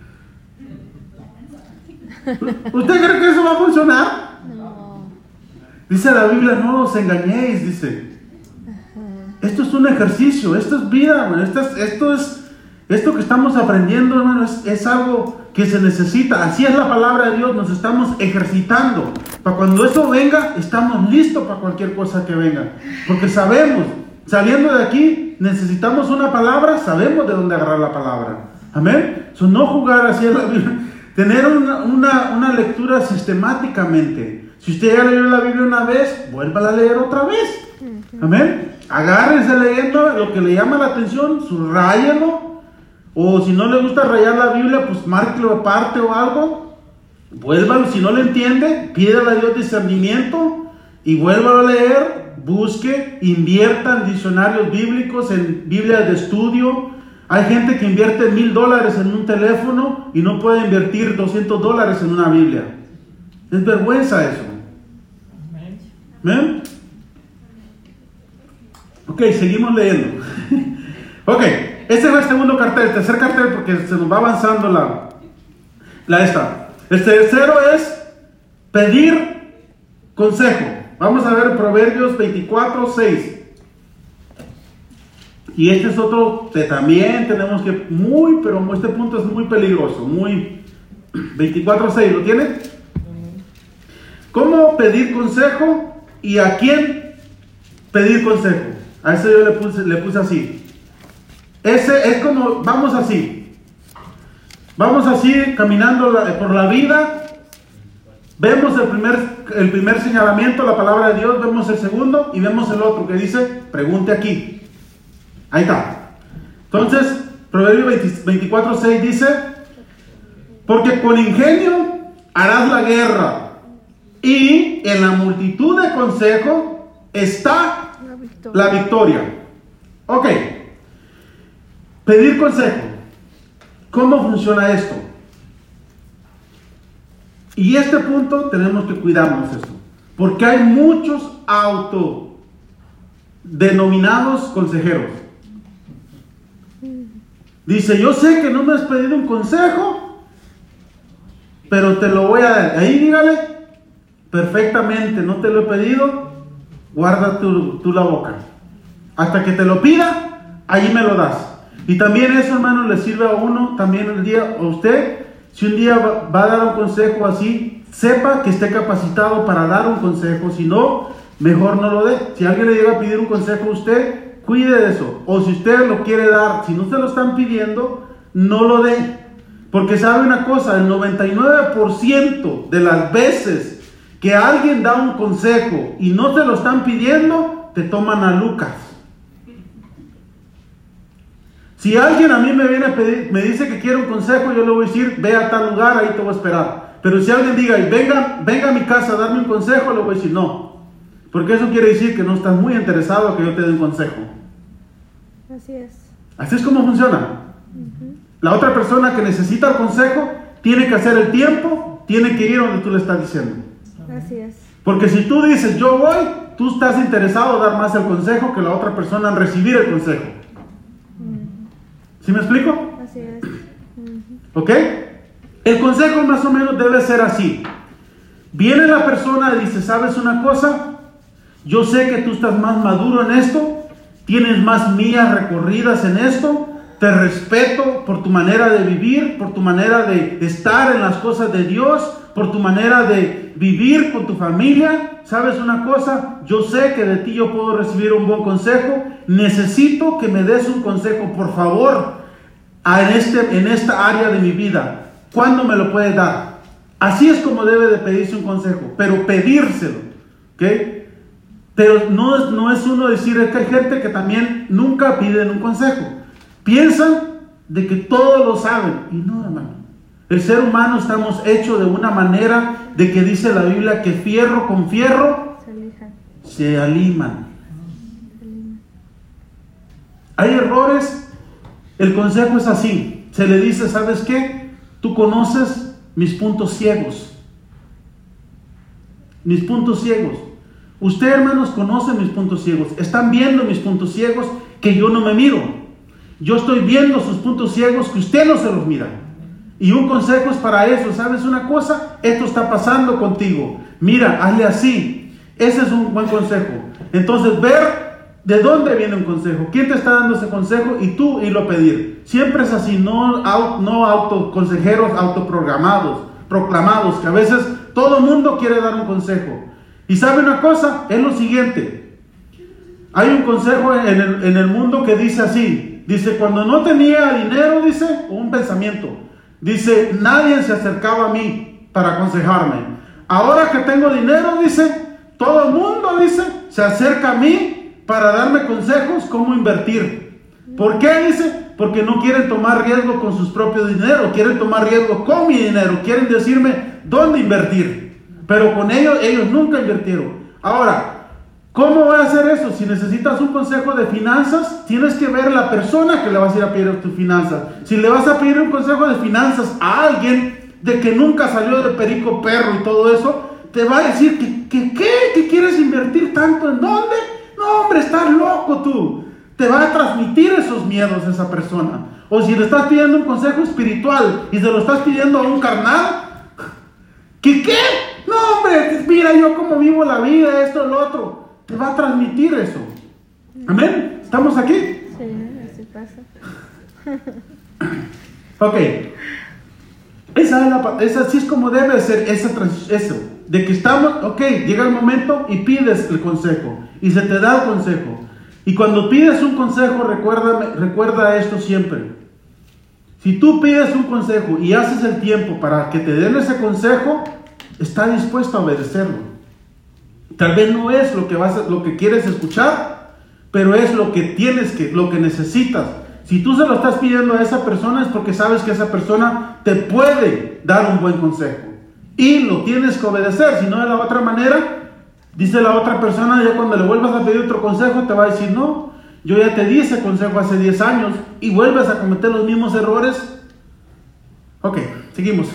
[SPEAKER 1] ¿Usted cree que eso va a funcionar? No. Dice la Biblia, no os engañéis, dice. Esto es un ejercicio, esto es vida, hermano. Esto que estamos aprendiendo, hermano, es algo que se necesita. Así es la palabra de Dios, nos estamos ejercitando. Para cuando eso venga, estamos listos para cualquier cosa que venga. Porque sabemos, saliendo de aquí, necesitamos una palabra, sabemos de dónde agarrar la palabra. Amén. No jugar así en la Biblia. Tener una lectura sistemáticamente. Si usted ya leyó la Biblia una vez, vuélvala a leer otra vez. Amén. Agárrese leyendo lo que le llama la atención, subráyelo. O si no le gusta rayar la Biblia, pues márquelo aparte o algo. Vuélvalo, si no le entiende, pídale a Dios discernimiento y vuélvalo a leer. Busque, invierta en diccionarios bíblicos, en Biblias de estudio. Hay gente que invierte $1,000 en un teléfono y no puede invertir $200 en una Biblia. Es vergüenza eso. ¿Ven? Ok, seguimos leyendo. Ok, este es el segundo cartel, el tercer cartel, porque se nos va avanzando esta. El tercero es pedir consejo. Vamos a ver Proverbios 24:6. Y este es otro que también tenemos que pero este punto es muy peligroso, 24:6, ¿lo tiene? ¿Cómo pedir consejo y a quién pedir consejo? A eso yo le puse así. Ese es como, vamos así caminando por la vida. Vemos el primer señalamiento, la palabra de Dios, vemos el segundo y vemos el otro que dice, pregunte aquí. Ahí está. Entonces, Proverbios 24:6 dice, porque con ingenio harás la guerra y en la multitud de consejo está la victoria. Ok. Pedir consejo. ¿Cómo funciona esto? Y este punto tenemos que cuidarnos esto, porque hay muchos autodenominados consejeros. Dice, yo sé que no me has pedido un consejo, pero te lo voy a dar. Ahí dígale, perfectamente, no te lo he pedido, guarda tú la boca. Hasta que te lo pida, ahí me lo das. Y también eso, hermano, le sirve a uno, también a usted. Si un día va a dar un consejo así, sepa que esté capacitado para dar un consejo. Si no, mejor no lo dé. Si alguien le llega a pedir un consejo a usted, cuide de eso. O si usted lo quiere dar, si no se lo están pidiendo, no lo dé. Porque sabe una cosa, el 99% de las veces que alguien da un consejo y no se lo están pidiendo, te toman a Lucas. Si alguien a mí me viene a pedir, me dice que quiere un consejo, yo le voy a decir, ve a tal lugar, ahí te voy a esperar. Pero si alguien diga, venga a mi casa a darme un consejo, le voy a decir no. Porque eso quiere decir que no estás muy interesado a que yo te dé un consejo.
[SPEAKER 2] Así es.
[SPEAKER 1] Así es como funciona. La otra persona que necesita el consejo tiene que hacer el tiempo, tiene que ir donde tú le estás diciendo.
[SPEAKER 2] Así es.
[SPEAKER 1] Porque si tú dices, yo voy, tú estás interesado en dar más el consejo que la otra persona en recibir el consejo. ¿Sí me explico?
[SPEAKER 2] Así es.
[SPEAKER 1] ¿Ok? El consejo más o menos debe ser así. Viene la persona y dice, ¿sabes una cosa? Yo sé que tú estás más maduro en esto, tienes más millas recorridas en esto, te respeto por tu manera de vivir, por tu manera de estar en las cosas de Dios, por tu manera de vivir con tu familia. ¿Sabes una cosa? Yo sé que de ti yo puedo recibir un buen consejo. Necesito que me des un consejo, por favor, en esta área de mi vida. ¿Cuándo me lo puedes dar? Así es como debe de pedirse un consejo, pero pedírselo. ¿Ok? Pero no es uno decir, es que hay gente que también nunca piden un consejo. Piensan de que todos lo saben. Y no, hermano. El ser humano estamos hechos de una manera de que dice la Biblia que fierro con fierro se aliman. Hay errores. El consejo es así. Se le dice, ¿sabes qué? Tú conoces mis puntos ciegos. Mis puntos ciegos. Usted, hermanos, conoce mis puntos ciegos. Están viendo mis puntos ciegos que yo no me miro. Yo estoy viendo sus puntos ciegos que usted no se los mira. Y un consejo es para eso. ¿Sabes una cosa? Esto está pasando contigo. Mira, hazle así. Ese es un buen consejo. Entonces, ver de dónde viene un consejo. ¿Quién te está dando ese consejo? Y tú irlo a pedir. Siempre es así. No autoconsejeros proclamados, que a veces todo el mundo quiere dar un consejo. Y ¿sabe una cosa? Es lo siguiente. Hay un consejo en el mundo que dice así. Dice, cuando no tenía dinero, dice, un pensamiento. Dice, nadie se acercaba a mí para aconsejarme. Ahora que tengo dinero, dice, todo el mundo, dice, se acerca a mí para darme consejos cómo invertir. ¿Por qué? Dice, porque no quieren tomar riesgo con sus propios dineros, quieren tomar riesgo con mi dinero, quieren decirme dónde invertir. Pero con ellos nunca invirtieron. Ahora, ¿Cómo voy a hacer eso? Si necesitas un consejo de finanzas, tienes que ver la persona que le vas a ir a pedir tus finanzas. Si le vas a pedir un consejo de finanzas a alguien de que nunca salió de perico perro y todo eso, te va a decir ¿qué quieres invertir tanto? ¿En dónde? No, hombre, estás loco tú. Te va a transmitir esos miedos a esa persona. O si le estás pidiendo un consejo espiritual y se lo estás pidiendo a un carnal, ¿qué? No, hombre, mira yo cómo vivo la vida, esto, lo otro. Te va a transmitir eso. ¿Amén? ¿Estamos aquí?
[SPEAKER 2] Sí, así pasa.
[SPEAKER 1] Ok. Así es como debe ser eso. De que estamos, ok, llega el momento y pides el consejo. Y se te da el consejo. Y cuando pides un consejo, recuerda esto siempre. Si tú pides un consejo y haces el tiempo para que te den ese consejo, está dispuesto a obedecerlo. Tal vez no es lo que quieres escuchar, pero es lo que lo que necesitas. Si tú se lo estás pidiendo a esa persona es porque sabes que esa persona te puede dar un buen consejo. Y lo tienes que obedecer, si no de la otra manera, dice la otra persona, ya cuando le vuelvas a pedir otro consejo te va a decir, no, yo ya te di ese consejo hace 10 años y vuelves a cometer los mismos errores. Ok, seguimos.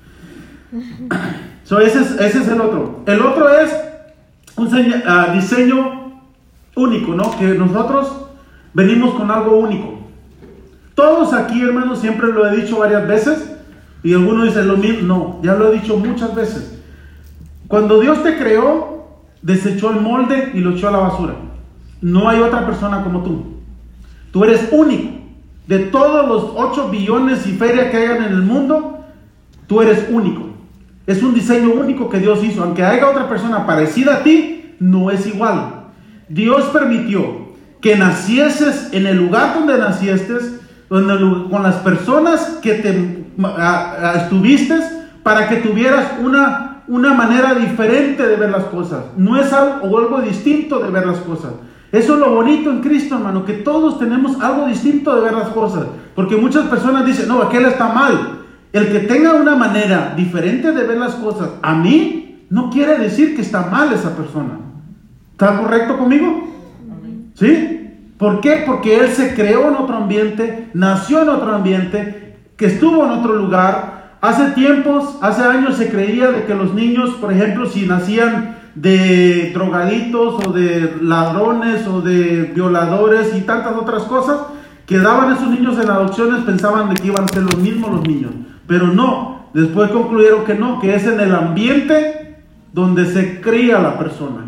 [SPEAKER 1] Ese es el otro. El otro es un diseño único, ¿no? Que nosotros venimos con algo único. Todos aquí, hermanos, siempre lo he dicho varias veces, y algunos dicen lo mismo. No, ya lo he dicho muchas veces. Cuando Dios te creó, desechó el molde y lo echó a la basura. No hay otra persona como tú. Tú eres único. De todos los 8 billones y feria que hayan en el mundo, tú eres único. Es un diseño único que Dios hizo. Aunque haya otra persona parecida a ti, no es igual. Dios permitió que nacieses en el lugar donde naciste, con las personas que estuviste, para que tuvieras una manera diferente de ver las cosas. No es algo distinto de ver las cosas. Eso es lo bonito en Cristo, hermano, que todos tenemos algo distinto de ver las cosas. Porque muchas personas dicen, no, aquel está mal. El que tenga una manera diferente de ver las cosas, a mí, no quiere decir que está mal esa persona. ¿Está correcto conmigo? ¿Sí? ¿Por qué? Porque él se creó en otro ambiente, nació en otro ambiente, que estuvo en otro lugar. Hace años se creía de que los niños, por ejemplo, si nacían de drogaditos o de ladrones o de violadores y tantas otras cosas, que daban esos niños en adopciones, pensaban de que iban a ser los mismos los niños. Pero no, después concluyeron que no, que es en el ambiente donde se cría la persona.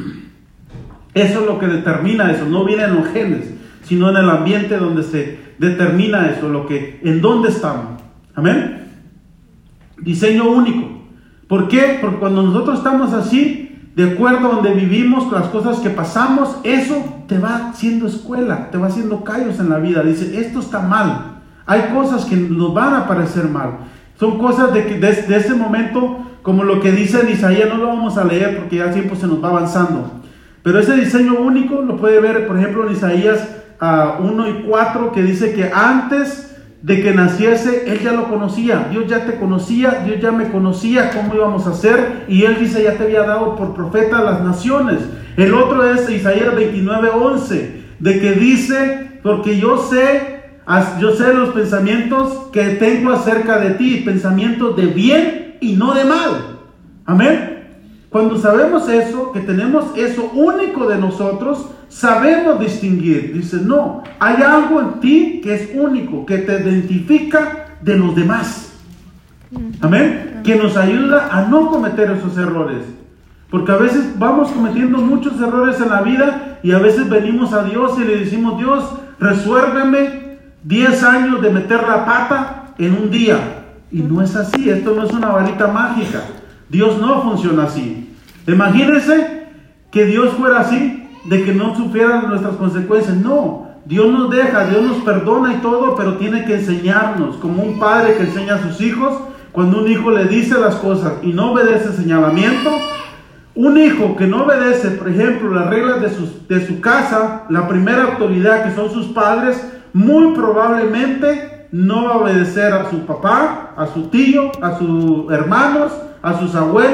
[SPEAKER 1] Eso es lo que determina eso, no viene en los genes, sino en el ambiente donde se determina eso, en dónde estamos. Amén. Diseño único. ¿Por qué? Porque cuando nosotros estamos así, de acuerdo a donde vivimos, con las cosas que pasamos, eso te va haciendo escuela, te va haciendo callos en la vida. Dice, esto está mal. Hay cosas que nos van a parecer mal. Son cosas de ese momento, como lo que dice en Isaías, no lo vamos a leer porque ya el tiempo se nos va avanzando. Pero ese diseño único lo puede ver, por ejemplo, en Isaías 1 y 4, que dice que antes de que naciese, Él ya lo conocía. Dios ya te conocía, Dios ya me conocía cómo íbamos a hacer. Y Él dice, ya te había dado por profeta a las naciones. El otro es Isaías 29:11, de que dice, porque yo sé los pensamientos que tengo acerca de ti, pensamientos de bien y no de mal. Amén. Cuando sabemos eso, que tenemos eso único de nosotros, sabemos distinguir. Dice, no, hay algo en ti que es único, que te identifica de los demás. Amén. Que nos ayuda a no cometer esos errores. Porque a veces vamos cometiendo muchos errores en la vida y a veces venimos a Dios y le decimos, Dios, resuélveme 10 años de meter la pata en un día. Y no es así, esto no es una varita mágica. Dios no funciona así. Imagínense que Dios fuera así, de que no sufrieran nuestras consecuencias. No, Dios nos deja, Dios nos perdona y todo, pero tiene que enseñarnos, como un padre que enseña a sus hijos. Cuando un hijo le dice las cosas y no obedece el señalamiento, un hijo que no obedece, por ejemplo, las reglas de su casa, la primera autoridad que son sus padres, muy probablemente no va a obedecer a su papá, a su tío, a sus hermanos, a sus abuelos,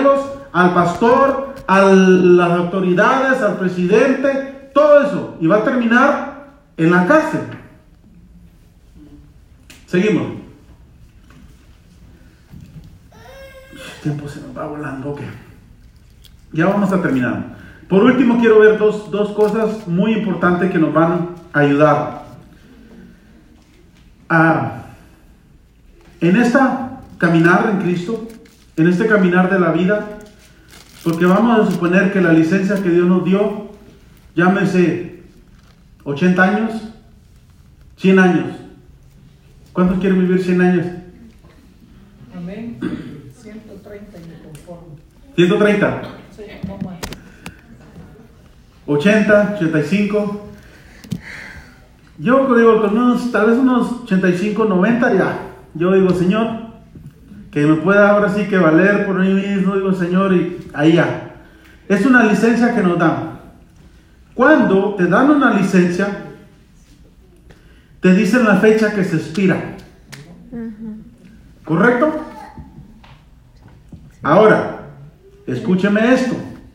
[SPEAKER 1] al pastor, a las autoridades, al presidente, todo eso. Y va a terminar en la cárcel. Seguimos. El tiempo se nos va volando. Ok. Ya vamos a terminar. Por último, quiero ver dos cosas muy importantes que nos van a ayudar. En esta caminar en Cristo, en este caminar de la vida, porque vamos a suponer que la licencia que Dios nos dio, llámese 80 años, 100 años. ¿Cuántos quieren vivir 100 años?
[SPEAKER 3] Amén. 130 y me conformo.
[SPEAKER 1] 130.
[SPEAKER 3] Sí, no más.
[SPEAKER 1] 80, 85. Yo digo, con tal vez unos 85, 90 ya. Yo digo, Señor, que me pueda ahora sí que valer por mí mismo. Digo, Señor, y ahí ya. Es una licencia que nos dan. Cuando te dan una licencia, te dicen la fecha que se expira. ¿Correcto? Ahora, escúcheme esto.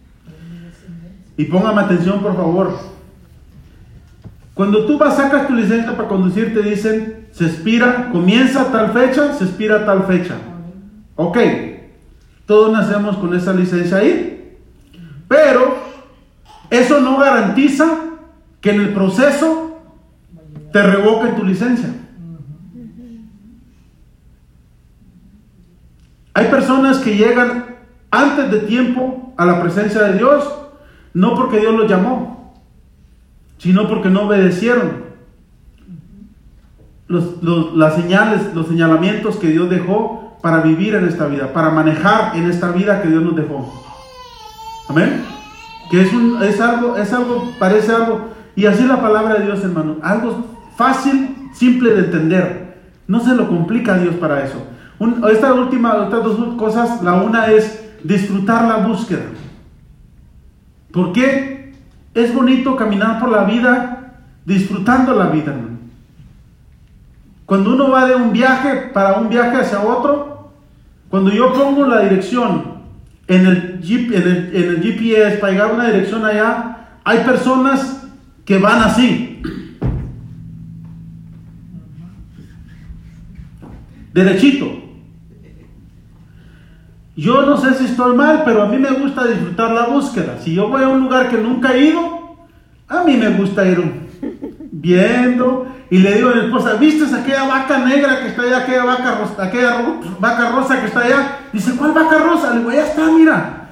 [SPEAKER 1] Y póngame atención, por favor. Cuando tú sacas tu licencia para conducir, te dicen, se expira, comienza tal fecha, se expira tal fecha. Ok, todos nacemos con esa licencia ahí. Pero eso no garantiza que en el proceso te revoquen tu licencia. Hay personas que llegan antes de tiempo a la presencia de Dios, no porque Dios los llamó, sino porque no obedecieron las señales, los señalamientos que Dios dejó para vivir en esta vida, para manejar en esta vida que Dios nos dejó. Amén. Que es algo, parece algo, y así la palabra de Dios, hermano, algo fácil, simple de entender. No se lo complica a Dios para eso. Estas dos cosas, la una es disfrutar la búsqueda. ¿Por qué? Es bonito caminar por la vida disfrutando la vida, hermano. Cuando uno va de un viaje para un viaje hacia otro, cuando yo pongo la dirección en el GPS para llegar a una dirección allá, hay personas que van así, derechito. Yo no sé si estoy mal, pero a mí me gusta disfrutar la búsqueda. Si yo voy a un lugar que nunca he ido, a mí me gusta ir viendo, y le digo a mi esposa, ¿viste aquella vaca negra que está allá, aquella vaca rosa que está allá? Dice, ¿cuál vaca rosa? Le digo, ya está, mira.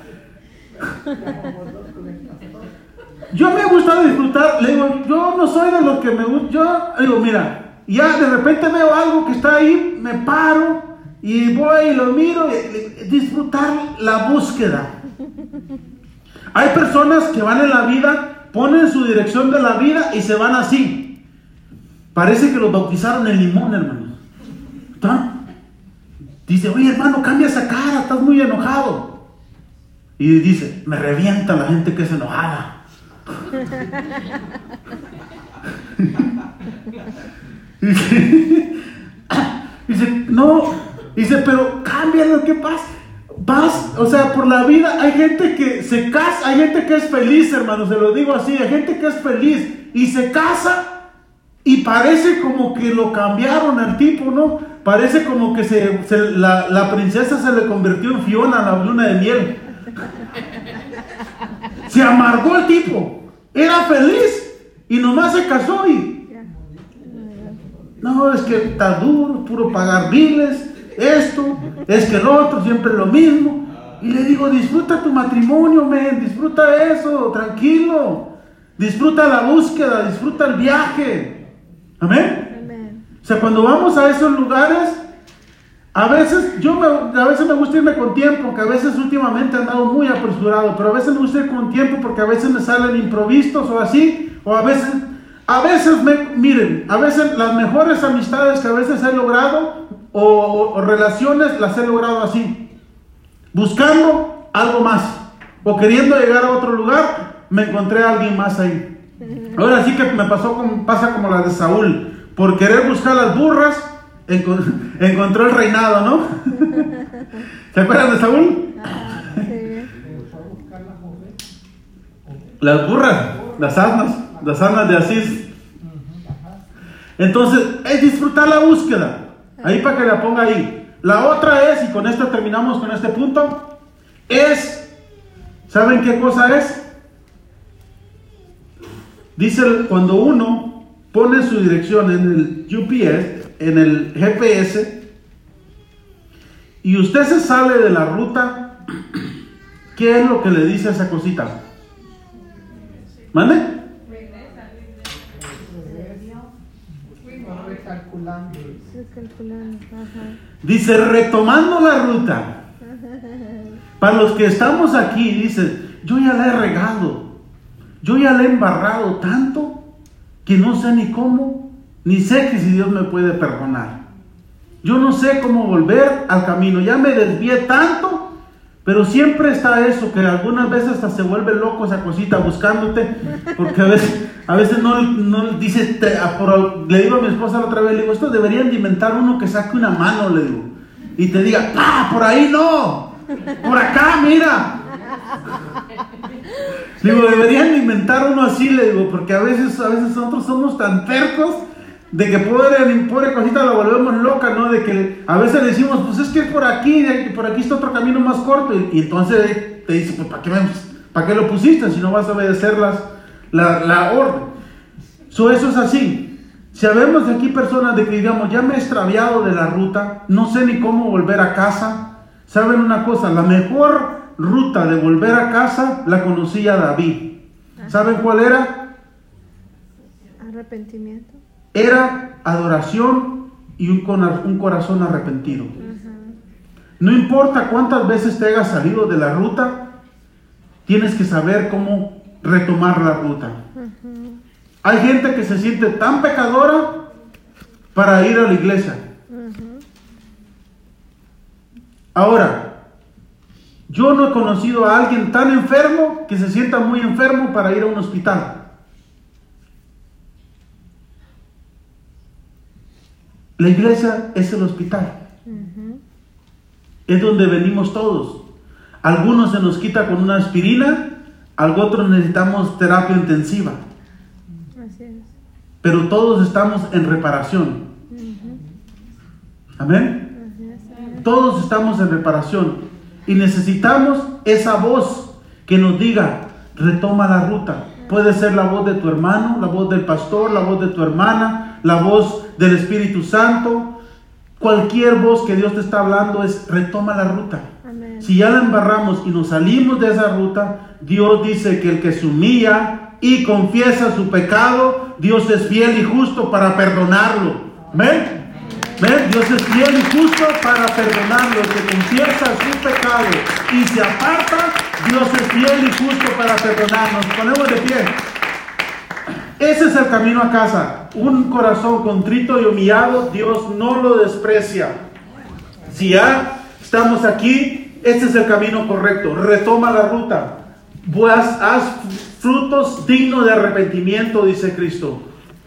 [SPEAKER 1] Yo me gusta disfrutar, le digo, yo no soy de los que me gusta, yo digo, mira, ya de repente veo algo que está ahí, me paro, y voy y lo miro, disfrutar la búsqueda. Hay personas que van en la vida, ponen su dirección de la vida y se van así. Parece que los bautizaron en limón, hermano. Dice, oye, hermano, cambia esa cara, estás muy enojado. Y dice, me revienta la gente que es enojada. Dice, no. Dice, pero cámbialo, ¿qué pasa? O sea, por la vida hay gente que se casa, hay gente que es feliz, hermano, se lo digo así, hay gente que es feliz y se casa y parece como que lo cambiaron al tipo, ¿no? Parece como que la princesa se le convirtió en Fiona en la luna de miel. Se amargó el tipo, era feliz y nomás se casó y... No, es que está duro, puro pagar biles. Esto, es que el otro, siempre lo mismo. Y le digo, disfruta tu matrimonio, disfruta eso, tranquilo. Disfruta la búsqueda, disfruta el viaje. Amén. O sea, cuando vamos a esos lugares, a veces me gusta irme con tiempo, porque a veces últimamente he andado muy apresurado, pero a veces me gusta ir con tiempo porque a veces me salen improvistos o así, o a veces miren, a veces las mejores amistades que a veces he logrado o relaciones las he logrado así, buscando algo más o queriendo llegar a otro lugar, me encontré a alguien más ahí. Ahora sí que me pasa como la de Saúl, por querer buscar las burras encontró el reinado, ¿no? ¿Se acuerdan de Saúl?
[SPEAKER 2] Sí.
[SPEAKER 3] las ovejas.
[SPEAKER 1] Las burras, las asnas de Asís. Entonces, es disfrutar la búsqueda. Ahí para que la ponga ahí. La otra es, y con esto terminamos con este punto, es, ¿saben qué cosa es? Dice, cuando uno pone su dirección en el UPS, en el GPS, y usted se sale de la ruta, ¿qué es lo que le dice a esa cosita? ¿Mande?
[SPEAKER 3] Recalculando.
[SPEAKER 2] Recalculando. Ajá.
[SPEAKER 1] Dice, retomando la ruta. Para los que estamos aquí, dice, yo ya la he regado, yo ya la he embarrado tanto que no sé ni cómo, ni sé que si Dios me puede perdonar. Yo no sé cómo volver al camino, ya me desvié tanto, pero siempre está eso, que algunas veces hasta se vuelve loco esa cosita buscándote, porque a veces no dice, le digo a mi esposa la otra vez, le digo, esto deberían de inventar uno que saque una mano, le digo, y te diga, por ahí no, por acá, mira. Le digo, deberían inventar uno así, le digo, porque a veces nosotros somos tan tercos de que pobre cosita la volvemos loca, ¿no? De que a veces le decimos, pues es que es por aquí está otro camino más corto, y entonces te dice, pues ¿para qué lo pusiste si no vas a obedecer la orden? Eso es así. Si habemos de aquí personas de que digamos, ya me he extraviado de la ruta, no sé ni cómo volver a casa, ¿saben una cosa? La mejor ruta de volver a casa la conocía David. ¿Saben cuál era?
[SPEAKER 2] Arrepentimiento.
[SPEAKER 1] Era adoración y un corazón arrepentido. No importa cuántas veces te hayas salido de la ruta, tienes que saber cómo retomar la ruta. Hay gente que se siente tan pecadora para ir a la iglesia. Ahora, yo no he conocido a alguien tan enfermo que se sienta muy enfermo para ir a un hospital. La iglesia es el hospital. Es donde venimos todos. Algunos se nos quita con una aspirina, otros necesitamos terapia intensiva.
[SPEAKER 2] Así es.
[SPEAKER 1] Pero todos estamos en reparación. Amén.
[SPEAKER 2] Así es.
[SPEAKER 1] Todos estamos en reparación. Y necesitamos esa voz que nos diga, retoma la ruta. Puede ser la voz de tu hermano, la voz del pastor, la voz de tu hermana, la voz del Espíritu Santo. Cualquier voz que Dios te está hablando es retoma la ruta.
[SPEAKER 2] Amén.
[SPEAKER 1] Si ya la embarramos y nos salimos de esa ruta, Dios dice que el que se humilla y confiesa su pecado, Dios es fiel y justo para perdonarlo. ¿Ven? ¿Ven? Dios es fiel y justo para perdonarlo. El que confiesa su pecado y se aparta, Dios es fiel y justo para perdonarnos. Ponemos de pie. Ese es el camino a casa. Un corazón contrito y humillado, Dios no lo desprecia. Si ya estamos aquí, este es el camino correcto. Retoma la ruta. Haz frutos dignos de arrepentimiento, dice Cristo.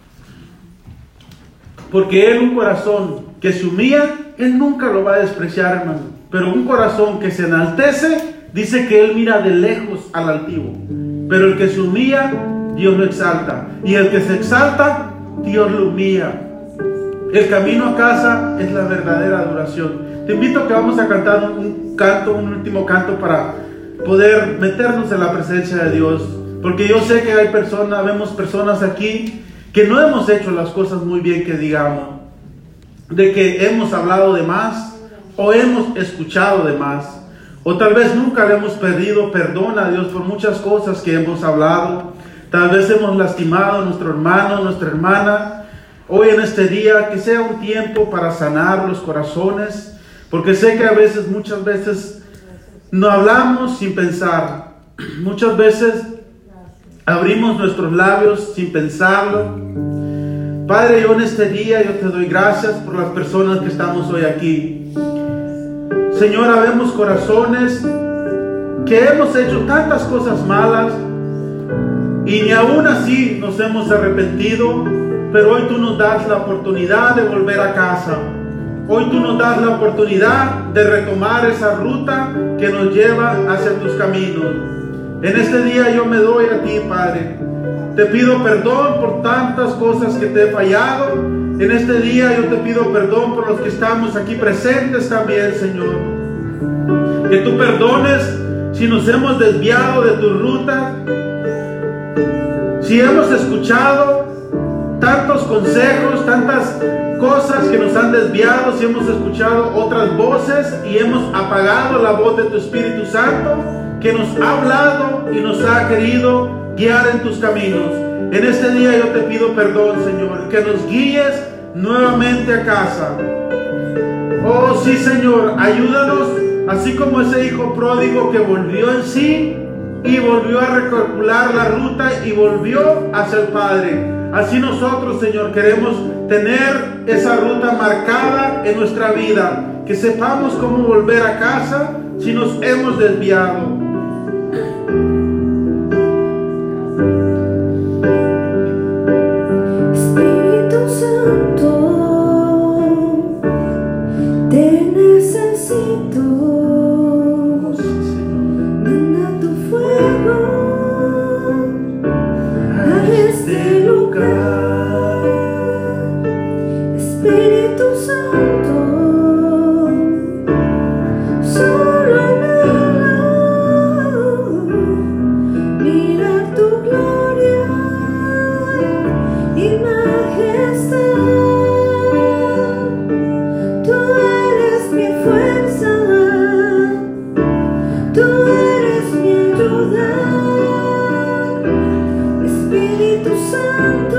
[SPEAKER 1] Porque Él, un corazón que se humilla, Él nunca lo va a despreciar, hermano. Pero un corazón que se enaltece, dice que Él mira de lejos al altivo. Pero el que se humilla, Dios lo exalta. Y el que se exalta, Dios lo humilla. El camino a casa es la verdadera adoración. Te invito a que vamos a cantar un último canto para poder meternos en la presencia de Dios. Porque yo sé que vemos personas aquí que no hemos hecho las cosas muy bien, que digamos, de que hemos hablado de más o hemos escuchado de más, o tal vez nunca le hemos pedido perdón a Dios por muchas cosas que hemos hablado. Tal vez hemos lastimado a nuestro hermano, nuestra hermana. Hoy en este día, que sea un tiempo para sanar los corazones, porque sé que muchas veces no hablamos sin pensar. Muchas veces abrimos nuestros labios sin pensarlo. Padre, yo en este día yo te doy gracias por las personas que estamos hoy aquí. Señor, habemos corazones que hemos hecho tantas cosas malas y ni aún así nos hemos arrepentido, pero hoy tú nos das la oportunidad de volver a casa. Hoy tú nos das la oportunidad de retomar esa ruta que nos lleva hacia tus caminos. En este día yo me doy a ti, Padre. Te pido perdón por tantas cosas que te he fallado. En este día yo te pido perdón por los que estamos aquí presentes también, Señor. Que tú perdones si nos hemos desviado de tu ruta, si hemos escuchado tantos consejos, tantas cosas que nos han desviado, si hemos escuchado otras voces y hemos apagado la voz de tu Espíritu Santo, que nos ha hablado y nos ha querido guiar en tus caminos. En este día yo te pido perdón, Señor, que nos guíes nuevamente a casa. Oh sí, Señor, ayúdanos, así como ese hijo pródigo que volvió en sí y volvió a recalcular la ruta y volvió hacia el Padre. Así nosotros, Señor, queremos tener esa ruta marcada en nuestra vida, que sepamos cómo volver a casa si nos hemos desviado.
[SPEAKER 4] Espíritu Santo, te necesito. Manda tu fuego a este lugar. Espíritu Santo, solo anhelo mirar tu gloria y majestad. Tú eres mi fuerza, tú eres mi ayuda. Espíritu Santo,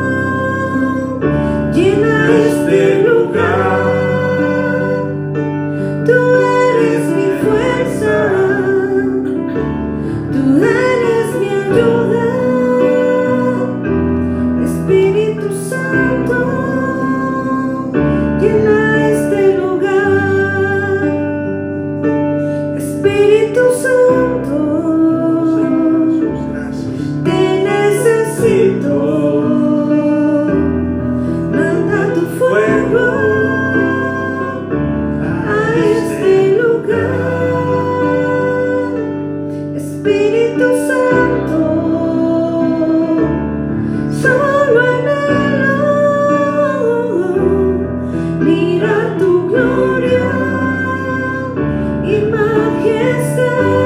[SPEAKER 4] llena este lugar. Tú eres mi fuerza, tú eres mi ayuda. Espíritu Santo, llena este lugar. Espíritu Santo, te necesito. Manda tu fuego a este lugar. Espíritu Santo, solo anhelo mirar tu gloria y majestad.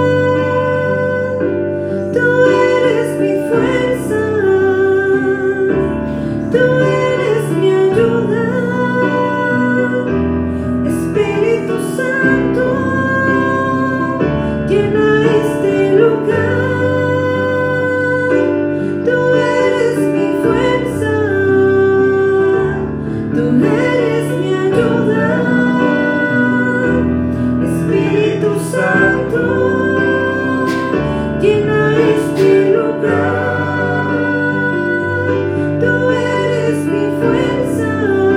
[SPEAKER 4] Tú eres mi fuerza, tú eres mi ayuda. Espíritu Santo, llena este lugar. Tú eres mi fuerza, tú eres mi ayuda. Espíritu Santo, llena este lugar. Tú eres mi fuerza,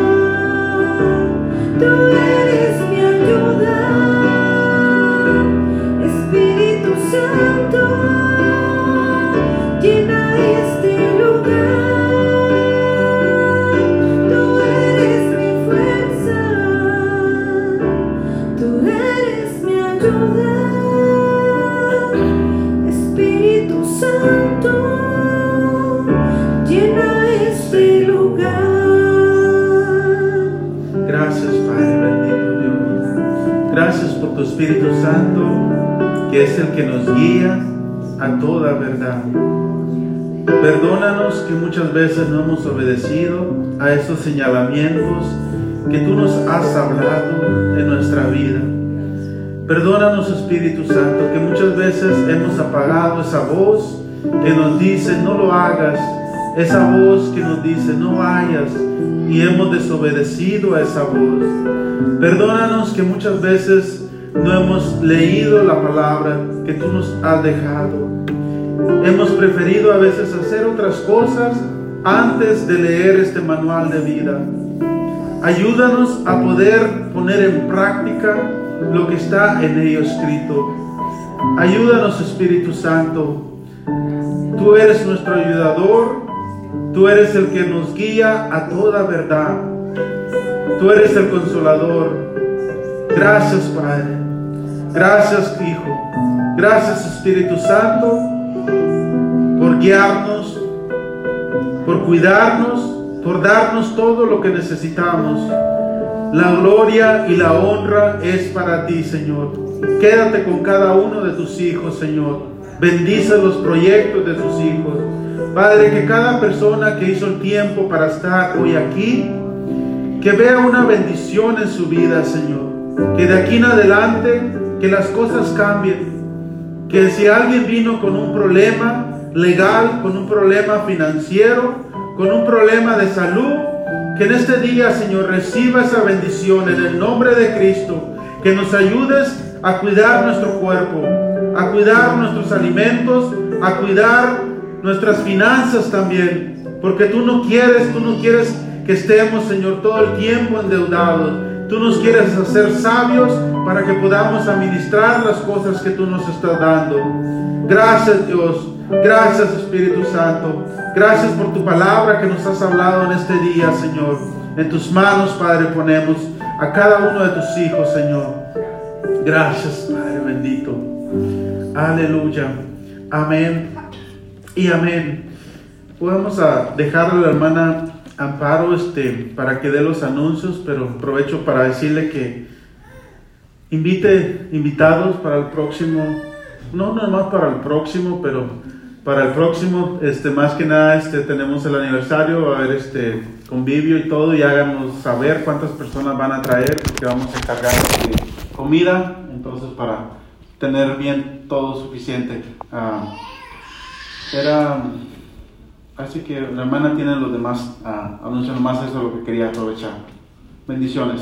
[SPEAKER 4] tú eres mi ayuda. Espíritu Santo, llena este lugar. Tú eres mi fuerza, tú eres mi ayuda. Espíritu Santo, llena este lugar.
[SPEAKER 1] Gracias, Padre bendito Dios. Gracias por tu Espíritu Santo, que es el que nos guía a toda verdad. Perdónanos que muchas veces no hemos obedecido a esos señalamientos que tú nos has hablado en nuestra vida. Perdónanos, Espíritu Santo, que muchas veces hemos apagado esa voz que nos dice no lo hagas, esa voz que nos dice no vayas, y hemos desobedecido a esa voz. Perdónanos que muchas veces no hemos leído la palabra que tú nos has dejado. Hemos preferido a veces hacer otras cosas antes de leer este manual de vida. Ayúdanos a poder poner en práctica lo que está en ello escrito. Ayúdanos, Espíritu Santo. Tú eres nuestro ayudador. Tú eres el que nos guía a toda verdad. Tú eres el consolador. Gracias, Padre. Gracias, Hijo. Gracias, Espíritu Santo, por guiarnos, por cuidarnos, por darnos todo lo que necesitamos. La gloria y la honra es para ti, Señor. Quédate con cada uno de tus hijos, Señor. Bendice los proyectos de tus hijos. Padre, que cada persona que hizo el tiempo para estar hoy aquí, que vea una bendición en su vida, Señor. Que de aquí en adelante, que las cosas cambien. Que si alguien vino con un problema legal, con un problema financiero, con un problema de salud, que en este día, Señor, reciba esa bendición en el nombre de Cristo. Que nos ayudes a cuidar nuestro cuerpo, a cuidar nuestros alimentos, a cuidar nuestras finanzas también. Porque tú no quieres que estemos, Señor, todo el tiempo endeudados. Tú nos quieres hacer sabios para que podamos administrar las cosas que tú nos estás dando. Gracias, Dios. Gracias, Espíritu Santo. Gracias por tu palabra que nos has hablado en este día, Señor. En tus manos, Padre, ponemos a cada uno de tus hijos, Señor. Gracias, Padre bendito. Aleluya. Amén y amén. Podemos dejarle a la hermana Amparo para que dé los anuncios, pero aprovecho para decirle que invite invitados para el próximo, no nomás para el próximo, pero para el próximo, más que nada, tenemos el aniversario, va a haber convivio y todo, y háganos saber cuántas personas van a traer, porque vamos a encargar de comida, entonces para tener bien todo suficiente. Así que la hermana tiene los demás anuncios, nomás eso es lo que quería aprovechar. Bendiciones.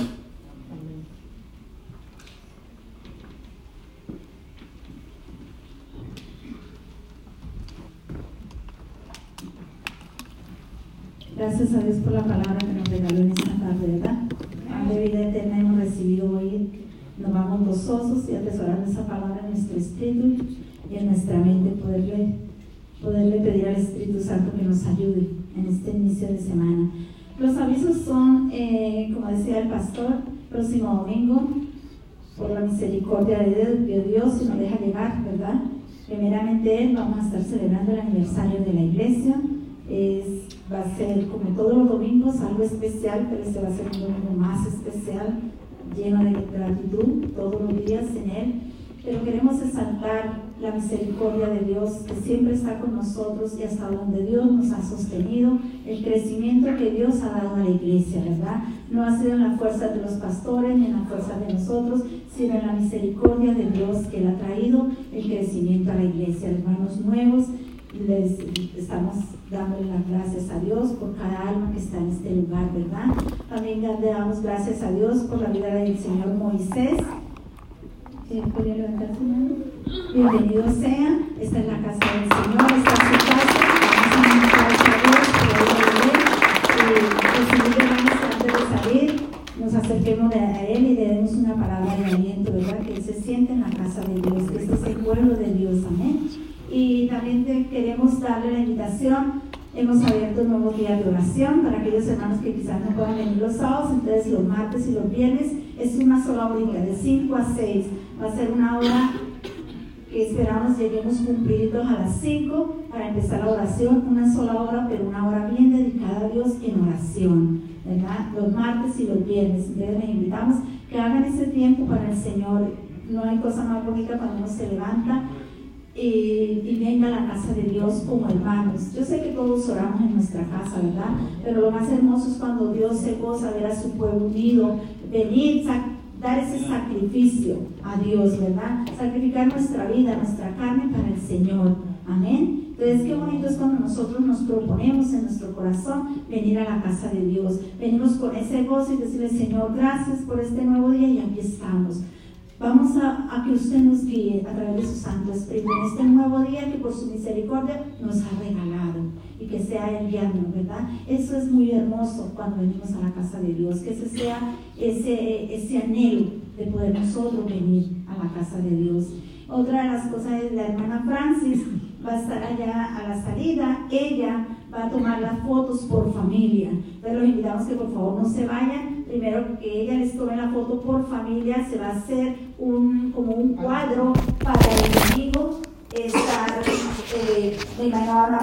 [SPEAKER 5] Gracias a Dios por la palabra que nos regaló en esta tarde, ¿verdad? De vida eterna hemos recibido hoy. Nos vamos gozosos y atesorando esa palabra en nuestro espíritu y en nuestra mente, poderle pedir al Espíritu Santo que nos ayude en este inicio de semana. Los avisos son, como decía el pastor, próximo domingo, por la misericordia de Dios, si nos deja llegar, ¿verdad? Primeramente, vamos a estar celebrando el aniversario de la iglesia. Va a ser, como todos los domingos, algo especial, pero este va a ser un domingo más especial, lleno de gratitud todos los días en él. Pero queremos exaltar la misericordia de Dios que siempre está con nosotros y hasta donde Dios nos ha sostenido, el crecimiento que Dios ha dado a la iglesia, ¿verdad? No ha sido en la fuerza de los pastores ni en la fuerza de nosotros, sino en la misericordia de Dios que Él ha traído el crecimiento a la iglesia. Hermanos nuevos, les estamos dándole las gracias a Dios por cada alma que está en este lugar, ¿verdad? También le damos gracias a Dios por la vida del Señor Moisés. ¿Podría levantar su mano? Bienvenido sea, está en la casa del Señor, está en su casa. Vamos a dar gracias a Dios por la vida. Antes de salir, nos acerquemos a Él y le demos una palabra de aliento, ¿verdad? Que Él se siente en la casa de Dios, que este es el pueblo de Dios, amén. Y también queremos darle la invitación. Hemos abierto nuevos días de oración para aquellos hermanos que quizás no puedan venir los sábados, entonces los martes y los viernes es una sola hora, de 5 a 6. Va a ser una hora que esperamos lleguemos cumplidos a las 5 para empezar la oración, una sola hora, pero una hora bien dedicada a Dios en oración, ¿verdad? Los martes y los viernes. Entonces les invitamos que hagan ese tiempo para el Señor. No hay cosa más bonita cuando uno se levanta y venga a la casa de Dios como hermanos. Yo sé que todos oramos en nuestra casa, ¿verdad? Pero lo más hermoso es cuando Dios se goza ver a su pueblo unido, venir, dar ese sacrificio a Dios, ¿verdad? Sacrificar nuestra vida, nuestra carne para el Señor. Amén. Entonces, qué bonito es cuando nosotros nos proponemos en nuestro corazón venir a la casa de Dios. Venimos con ese gozo y decirle, Señor, gracias por este nuevo día y aquí estamos. Vamos a que usted nos guíe a través de su Santo Espíritu en este nuevo día que por su misericordia nos ha regalado y que sea el guiarnos, ¿verdad? Eso es muy hermoso cuando venimos a la casa de Dios, que ese sea ese anhelo de poder nosotros venir a la casa de Dios. Otra de las cosas es la hermana Francis va a estar allá a la salida. Ella va a tomar las fotos por familia. Entonces los invitamos que por favor no se vayan. primero que ella les tome la foto por familia, se va a hacer como un cuadro para el domingo estar, me imagino